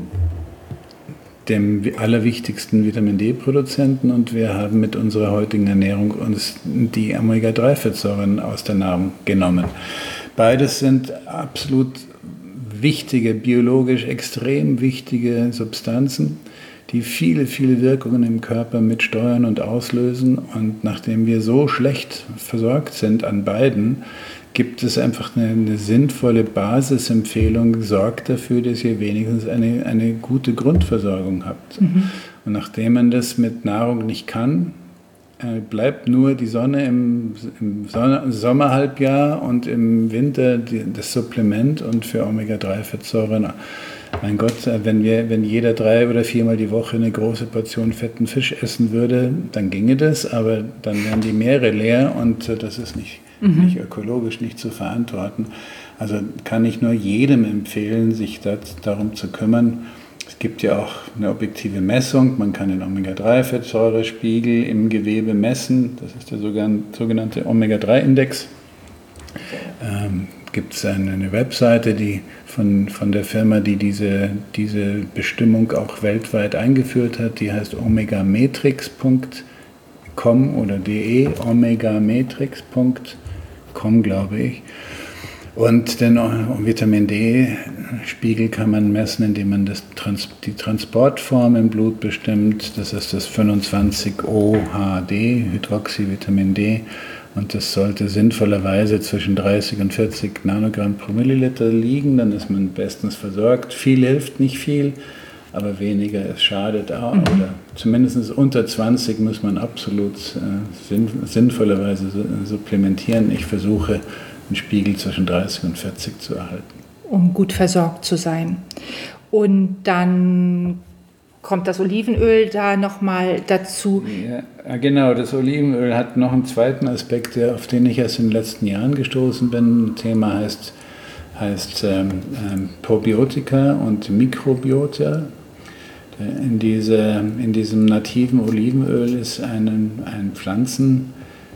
Speaker 2: dem allerwichtigsten Vitamin D-Produzenten, und wir haben mit unserer heutigen Ernährung uns die Omega drei Fettsäuren aus der Nahrung genommen. Beides sind absolut wichtige, biologisch extrem wichtige Substanzen, die viele, viele Wirkungen im Körper mitsteuern und auslösen. Und nachdem wir so schlecht versorgt sind an beiden, gibt es einfach eine, eine sinnvolle Basisempfehlung, sorgt dafür, dass ihr wenigstens eine, eine gute Grundversorgung habt. Mhm. Und nachdem man das mit Nahrung nicht kann, äh, bleibt nur die Sonne im, im Sonne, Sommerhalbjahr und im Winter die, das Supplement, und für Omega drei Fettsäuren. Mein Gott, wenn, wir, wenn jeder drei oder viermal die Woche eine große Portion fetten Fisch essen würde, dann ginge das, aber dann wären die Meere leer, und äh, das ist nicht, mhm. nicht ökologisch, nicht zu verantworten. Also kann ich nur jedem empfehlen, sich das, darum zu kümmern. Es gibt ja auch eine objektive Messung, man kann den Omega drei Fettsäurespiegel im Gewebe messen, das ist der sogenannte Omega drei Index. Ähm, gibt es eine, eine Webseite, die von, von der Firma, die diese, diese Bestimmung auch weltweit eingeführt hat, die heißt omegamatrix punkt com oder de, omegamatrix punkt com, glaube ich. Und den Vitamin D-Spiegel kann man messen, indem man das Trans- die Transportform im Blut bestimmt. Das ist das fünfundzwanzig O H D, Hydroxyvitamin D. Und das sollte sinnvollerweise zwischen dreißig und vierzig Nanogramm pro Milliliter liegen. Dann ist man bestens versorgt. Viel hilft nicht viel, aber weniger, es schadet auch. Mhm. Oder zumindest unter zwanzig muss man absolut äh, sinn- sinnvollerweise supplementieren. Ich versuche, einen Spiegel zwischen dreißig und vierzig zu erhalten.
Speaker 1: Um gut versorgt zu sein. Und dann kommt das Olivenöl da nochmal dazu.
Speaker 2: Ja, genau, das Olivenöl hat noch einen zweiten Aspekt, auf den ich erst in den letzten Jahren gestoßen bin. Das Thema heißt, heißt ähm, ähm, Probiotika und Mikrobiota. In, diese, in diesem nativen Olivenöl ist ein, ein Pflanzen,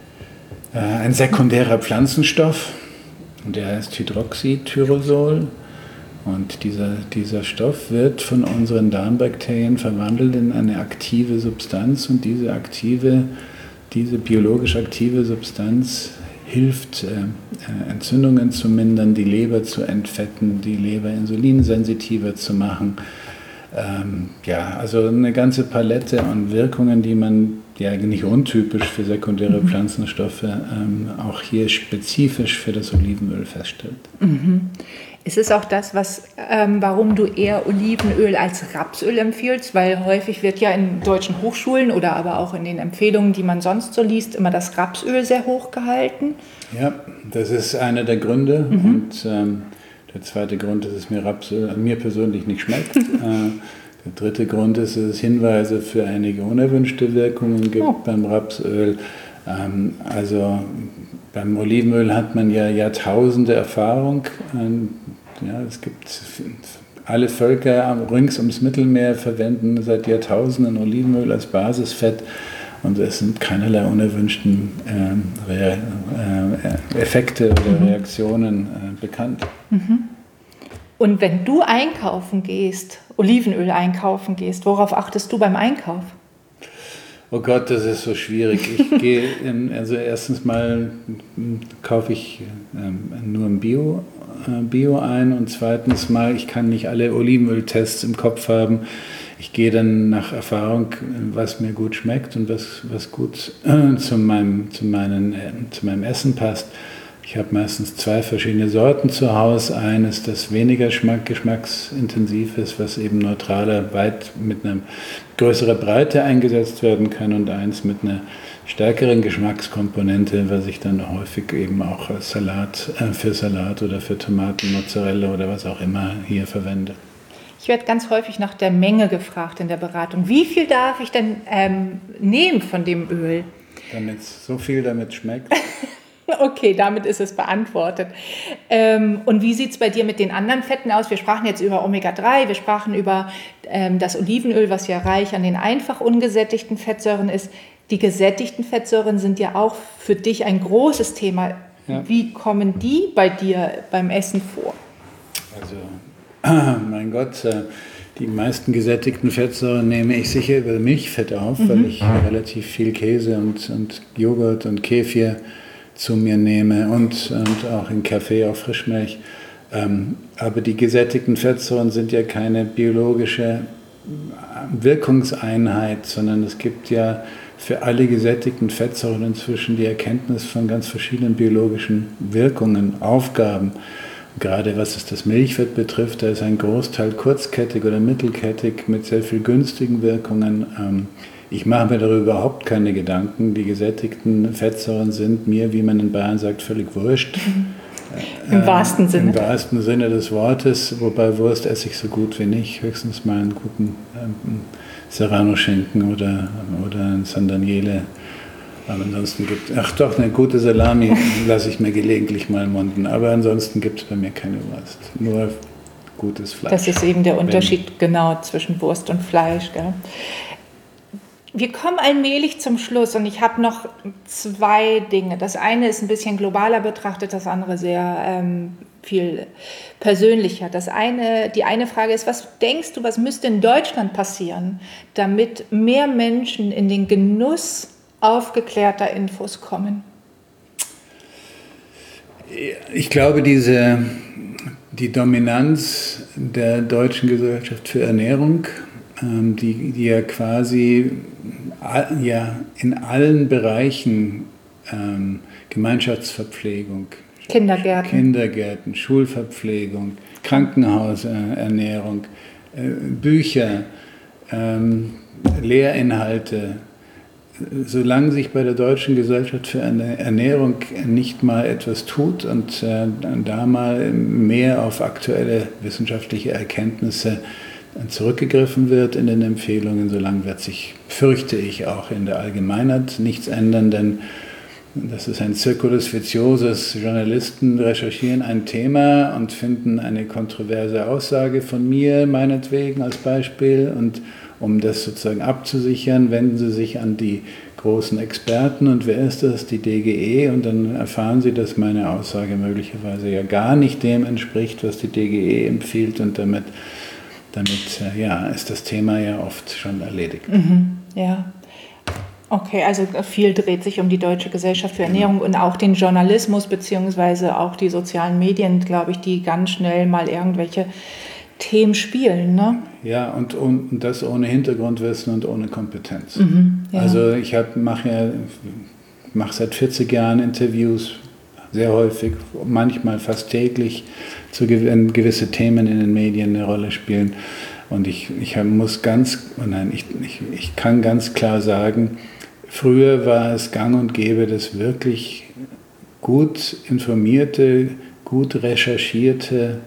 Speaker 2: äh, ein sekundärer Pflanzenstoff, und der heißt Hydroxytyrosol. Und dieser, dieser Stoff wird von unseren Darmbakterien verwandelt in eine aktive Substanz, und diese aktive, diese biologisch aktive Substanz hilft, äh, Entzündungen zu mindern, die Leber zu entfetten, die Leber insulinsensitiver zu machen. Ähm, ja, also eine ganze Palette an Wirkungen, die man, ja nicht untypisch für sekundäre mhm. Pflanzenstoffe, ähm, auch hier spezifisch für das Olivenöl feststellt.
Speaker 1: Mhm. Ist es auch das, was, ähm, warum du eher Olivenöl als Rapsöl empfiehlst? Weil häufig wird ja in deutschen Hochschulen oder aber auch in den Empfehlungen, die man sonst so liest, immer das Rapsöl sehr hoch gehalten.
Speaker 2: Ja, das ist einer der Gründe. Mhm. Und ähm, der zweite Grund ist, dass es mir Rapsöl mir persönlich nicht schmeckt. äh, der dritte Grund ist, dass es Hinweise für einige unerwünschte Wirkungen gibt oh. beim Rapsöl. Ähm, also beim Olivenöl hat man ja Jahrtausende Erfahrung. Ähm, ja, es gibt alle Völker rings ums Mittelmeer verwenden seit Jahrtausenden Olivenöl als Basisfett, und es sind keinerlei unerwünschten äh, Re- äh, Effekte oder mhm. Reaktionen äh, bekannt.
Speaker 1: Mhm. Und wenn du einkaufen gehst, Olivenöl einkaufen gehst, worauf achtest du beim Einkauf?
Speaker 2: Oh Gott, das ist so schwierig. Ich gehe, in, also erstens mal kaufe ich ähm, nur ein Bio, äh, Bio ein, und zweitens mal, ich kann nicht alle Olivenöltests im Kopf haben. Ich gehe dann nach Erfahrung, was mir gut schmeckt und was, was gut äh, zu, meinem, zu, meinen, äh, zu meinem Essen passt. Ich habe meistens zwei verschiedene Sorten zu Hause. Eines, das weniger Geschmack, geschmacksintensiv ist, was eben neutraler, weit mit einer größeren Breite eingesetzt werden kann, und eins mit einer stärkeren Geschmackskomponente, was ich dann häufig eben auch als Salat, äh, für Salat oder für Tomaten, Mozzarella oder was auch immer hier verwende.
Speaker 1: Ich werde ganz häufig nach der Menge gefragt in der Beratung. Wie viel darf ich denn ähm, nehmen von dem Öl?
Speaker 2: Damit so viel damit schmeckt.
Speaker 1: Okay, damit ist es beantwortet. Ähm, und wie sieht es bei dir mit den anderen Fetten aus? Wir sprachen jetzt über Omega drei, wir sprachen über ähm, das Olivenöl, was ja reich an den einfach ungesättigten Fettsäuren ist. Die gesättigten Fettsäuren sind ja auch für dich ein großes Thema. Ja. Wie kommen die bei dir beim Essen vor?
Speaker 2: Also, mein Gott, die meisten gesättigten Fettsäuren nehme ich sicher über Milchfett auf, mhm. weil ich relativ viel Käse und, und Joghurt und Kefir zu mir nehme und, und auch in Kaffee, auch Frischmilch. Ähm, aber die gesättigten Fettsäuren sind ja keine biologische Wirkungseinheit, sondern es gibt ja für alle gesättigten Fettsäuren inzwischen die Erkenntnis von ganz verschiedenen biologischen Wirkungen, Aufgaben. Gerade was es das Milchfett betrifft, da ist ein Großteil kurzkettig oder mittelkettig mit sehr viel günstigen Wirkungen. Ähm, Ich mache mir darüber überhaupt keine Gedanken. Die gesättigten Fettsäuren sind mir, wie man in Bayern sagt, völlig wurscht.
Speaker 1: Im äh, wahrsten Sinne.
Speaker 2: Im wahrsten Sinne des Wortes. Wobei Wurst esse ich so gut wie nicht. Höchstens mal einen guten ähm, Serrano-Schinken oder, oder einen San Daniele. Aber ansonsten gibt es, ach doch, eine gute Salami lasse ich mir gelegentlich mal munden. Aber ansonsten gibt es bei mir keine Wurst. Nur gutes Fleisch.
Speaker 1: Das ist eben der Unterschied, Wenn, genau, zwischen Wurst und Fleisch, gell? Wir kommen allmählich zum Schluss und ich habe noch zwei Dinge. Das eine ist ein bisschen globaler betrachtet, das andere sehr ähm, viel persönlicher. Das eine, die eine Frage ist, was denkst du, was müsste in Deutschland passieren, damit mehr Menschen in den Genuss aufgeklärter Infos kommen?
Speaker 2: Ich glaube, diese, die Dominanz der Deutschen Gesellschaft für Ernährung, Die, die ja quasi ja, in allen Bereichen ähm, Gemeinschaftsverpflegung,
Speaker 1: Kindergärten.
Speaker 2: Kindergärten, Schulverpflegung, Krankenhausernährung, äh, Bücher, ähm, Lehrinhalte, solange sich bei der Deutschen Gesellschaft für Ernährung nicht mal etwas tut und äh, da mal mehr auf aktuelle wissenschaftliche Erkenntnisse zurückgegriffen wird in den Empfehlungen, solange wird sich, fürchte ich, auch in der Allgemeinheit nichts ändern, denn das ist ein Circulus viciosus. Journalisten recherchieren ein Thema und finden eine kontroverse Aussage von mir, meinetwegen als Beispiel, und um das sozusagen abzusichern, wenden sie sich an die großen Experten, und wer ist das? Die D G E, und dann erfahren sie, dass meine Aussage möglicherweise ja gar nicht dem entspricht, was die D G E empfiehlt, und damit Damit ja, ist das Thema ja oft schon erledigt.
Speaker 1: Mhm, ja. Okay, also viel dreht sich um die Deutsche Gesellschaft für Ernährung und auch den Journalismus beziehungsweise auch die sozialen Medien, glaube ich, die ganz schnell mal irgendwelche Themen spielen, ne?
Speaker 2: Ja, und, und das ohne Hintergrundwissen und ohne Kompetenz.
Speaker 1: Mhm, ja.
Speaker 2: Also ich mache ja, mach seit vierzig Jahren Interviews, sehr häufig, manchmal fast täglich, zu wenn gewisse Themen in den Medien eine Rolle spielen. Und ich, ich muss ganz, oh nein, ich, ich, ich kann ganz klar sagen, früher war es gang und gäbe, dass wirklich gut informierte, gut recherchierte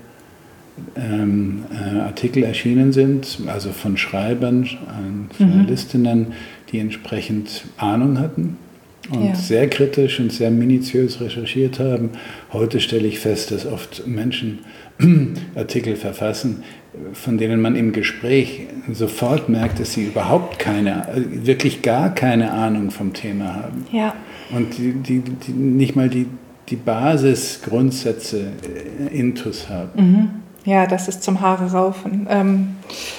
Speaker 2: ähm, äh, Artikel erschienen sind, also von Schreibern, äh, Journalistinnen, mhm. die entsprechend Ahnung hatten und ja. sehr kritisch und sehr minutiös recherchiert haben. Heute stelle ich fest, dass oft Menschen Artikel verfassen, von denen man im Gespräch sofort merkt, dass sie überhaupt keine, wirklich gar keine Ahnung vom Thema haben.
Speaker 1: Ja.
Speaker 2: Und die, die, die, nicht mal die, die Basisgrundsätze intus haben.
Speaker 1: Mhm. Ja, das ist zum Haare raufen. Ähm,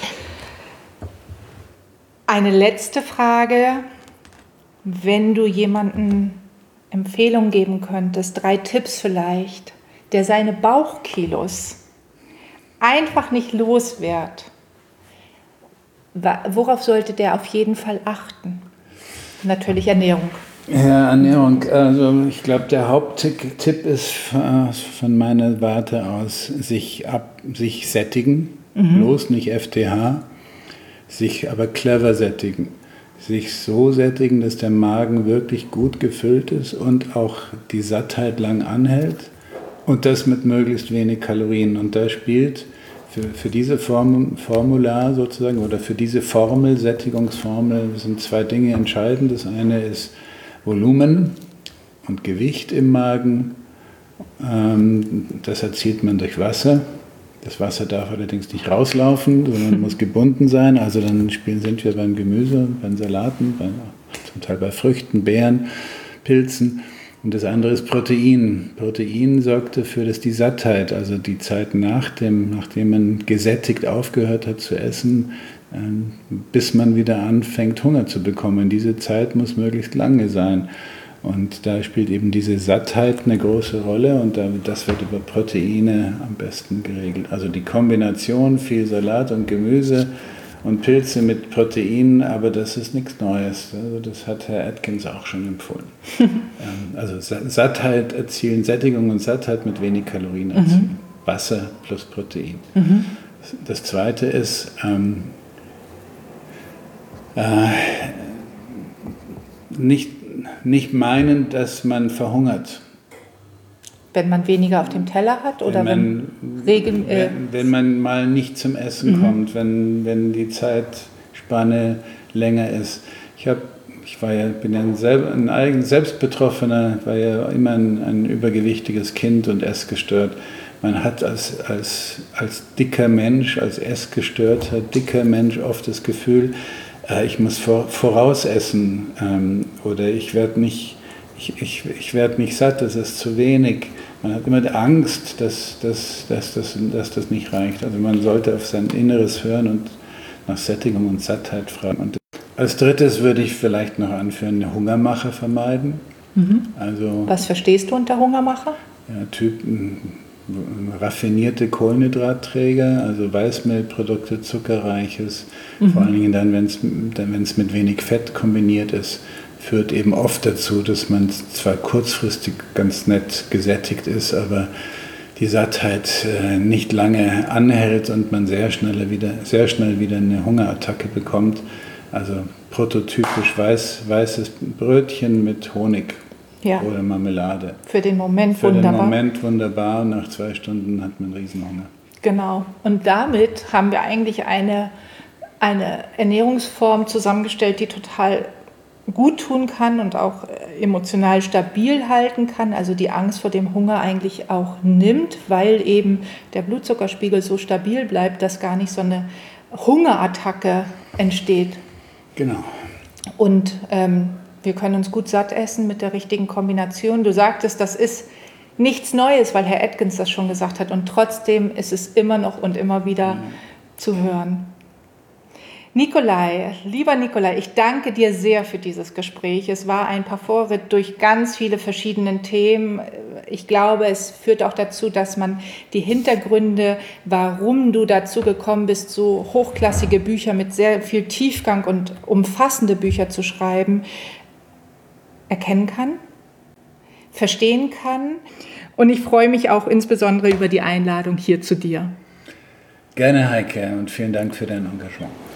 Speaker 1: eine letzte Frage. Wenn du jemandem Empfehlungen geben könntest, drei Tipps vielleicht, der seine Bauchkilos einfach nicht los wird, worauf sollte der auf jeden Fall achten? Natürlich Ernährung.
Speaker 2: Ja, Ernährung. Also ich glaube, der Haupttipp ist von meiner Warte aus, sich, ab, sich sättigen, mhm. bloß nicht F T H, sich aber clever sättigen. Sich so sättigen, dass der Magen wirklich gut gefüllt ist und auch die Sattheit lang anhält und das mit möglichst wenig Kalorien. Und da spielt für, für diese Form, Formular sozusagen oder für diese Formel, Sättigungsformel, sind zwei Dinge entscheidend. Das eine ist Volumen und Gewicht im Magen. Das erzielt man durch Wasser. Das Wasser darf allerdings nicht rauslaufen, sondern muss gebunden sein. Also dann spielen, sind wir beim Gemüse, beim Salaten, bei, zum Teil bei Früchten, Beeren, Pilzen. Und das andere ist Protein. Protein sorgt dafür, dass die Sattheit, also die Zeit nach dem, nachdem man gesättigt aufgehört hat zu essen, bis man wieder anfängt, Hunger zu bekommen. Diese Zeit muss möglichst lange sein. Und da spielt eben diese Sattheit eine große Rolle und das wird über Proteine am besten geregelt. Also die Kombination viel Salat und Gemüse und Pilze mit Proteinen, aber das ist nichts Neues. Also das hat Herr Atkins auch schon empfohlen. Also Sattheit erzielen, Sättigung und Sattheit mit wenig Kalorien erzielen. Mhm. Wasser plus Protein. Mhm. Das Zweite ist, ähm, äh, nicht Nicht meinen, dass man verhungert.
Speaker 1: Wenn man weniger auf dem Teller hat? Oder
Speaker 2: wenn, man, Regen, äh wenn, wenn man mal nicht zum Essen mhm. kommt, wenn, wenn die Zeitspanne länger ist. Ich, hab, ich war ja, bin ja ein, selb, ein eigen, Selbstbetroffener, war ja immer ein, ein übergewichtiges Kind und essgestört. Man hat als, als, als dicker Mensch, als essgestörter, dicker Mensch oft das Gefühl, ich muss vor, vorausessen ähm, oder ich werde nicht, ich, ich, ich werd nicht satt, das ist zu wenig. Man hat immer die Angst, dass, dass, dass, dass, dass das nicht reicht. Also man sollte auf sein Inneres hören und nach Sättigung und Sattheit fragen. Und als drittes würde ich vielleicht noch anführen, eine Hungermache vermeiden.
Speaker 1: Mhm. Also, was verstehst du unter Hungermache?
Speaker 2: Ja, Typen. Raffinierte Kohlenhydratträger, also Weißmehlprodukte, Zuckerreiches, mhm. vor allen Dingen dann, wenn es dann, wenn es mit wenig Fett kombiniert ist, führt eben oft dazu, dass man zwar kurzfristig ganz nett gesättigt ist, aber die Sattheit äh, nicht lange anhält und man sehr schnell wieder, sehr schnell wieder eine Hungerattacke bekommt. Also prototypisch weiß, weißes Brötchen mit Honig. Ja. Oder Marmelade.
Speaker 1: Für den Moment
Speaker 2: Für
Speaker 1: wunderbar.
Speaker 2: Für den Moment wunderbar. Nach zwei Stunden hat man Riesenhunger.
Speaker 1: Genau. Und damit haben wir eigentlich eine, eine Ernährungsform zusammengestellt, die total gut tun kann und auch emotional stabil halten kann. Also die Angst vor dem Hunger eigentlich auch nimmt, weil eben der Blutzuckerspiegel so stabil bleibt, dass gar nicht so eine Hungerattacke entsteht.
Speaker 2: Genau.
Speaker 1: Und ähm, wir können uns gut satt essen mit der richtigen Kombination. Du sagtest, das ist nichts Neues, weil Herr Atkins das schon gesagt hat. Und trotzdem ist es immer noch und immer wieder mhm. zu hören. Nikolai, lieber Nikolai, ich danke dir sehr für dieses Gespräch. Es war ein Parfortritt durch ganz viele verschiedene Themen. Ich glaube, es führt auch dazu, dass man die Hintergründe, warum du dazu gekommen bist, so hochklassige Bücher mit sehr viel Tiefgang und umfassende Bücher zu schreiben, erkennen kann, verstehen kann. Und ich freue mich auch insbesondere über die Einladung hier zu dir.
Speaker 2: Gerne, Heike, und vielen Dank für dein Engagement.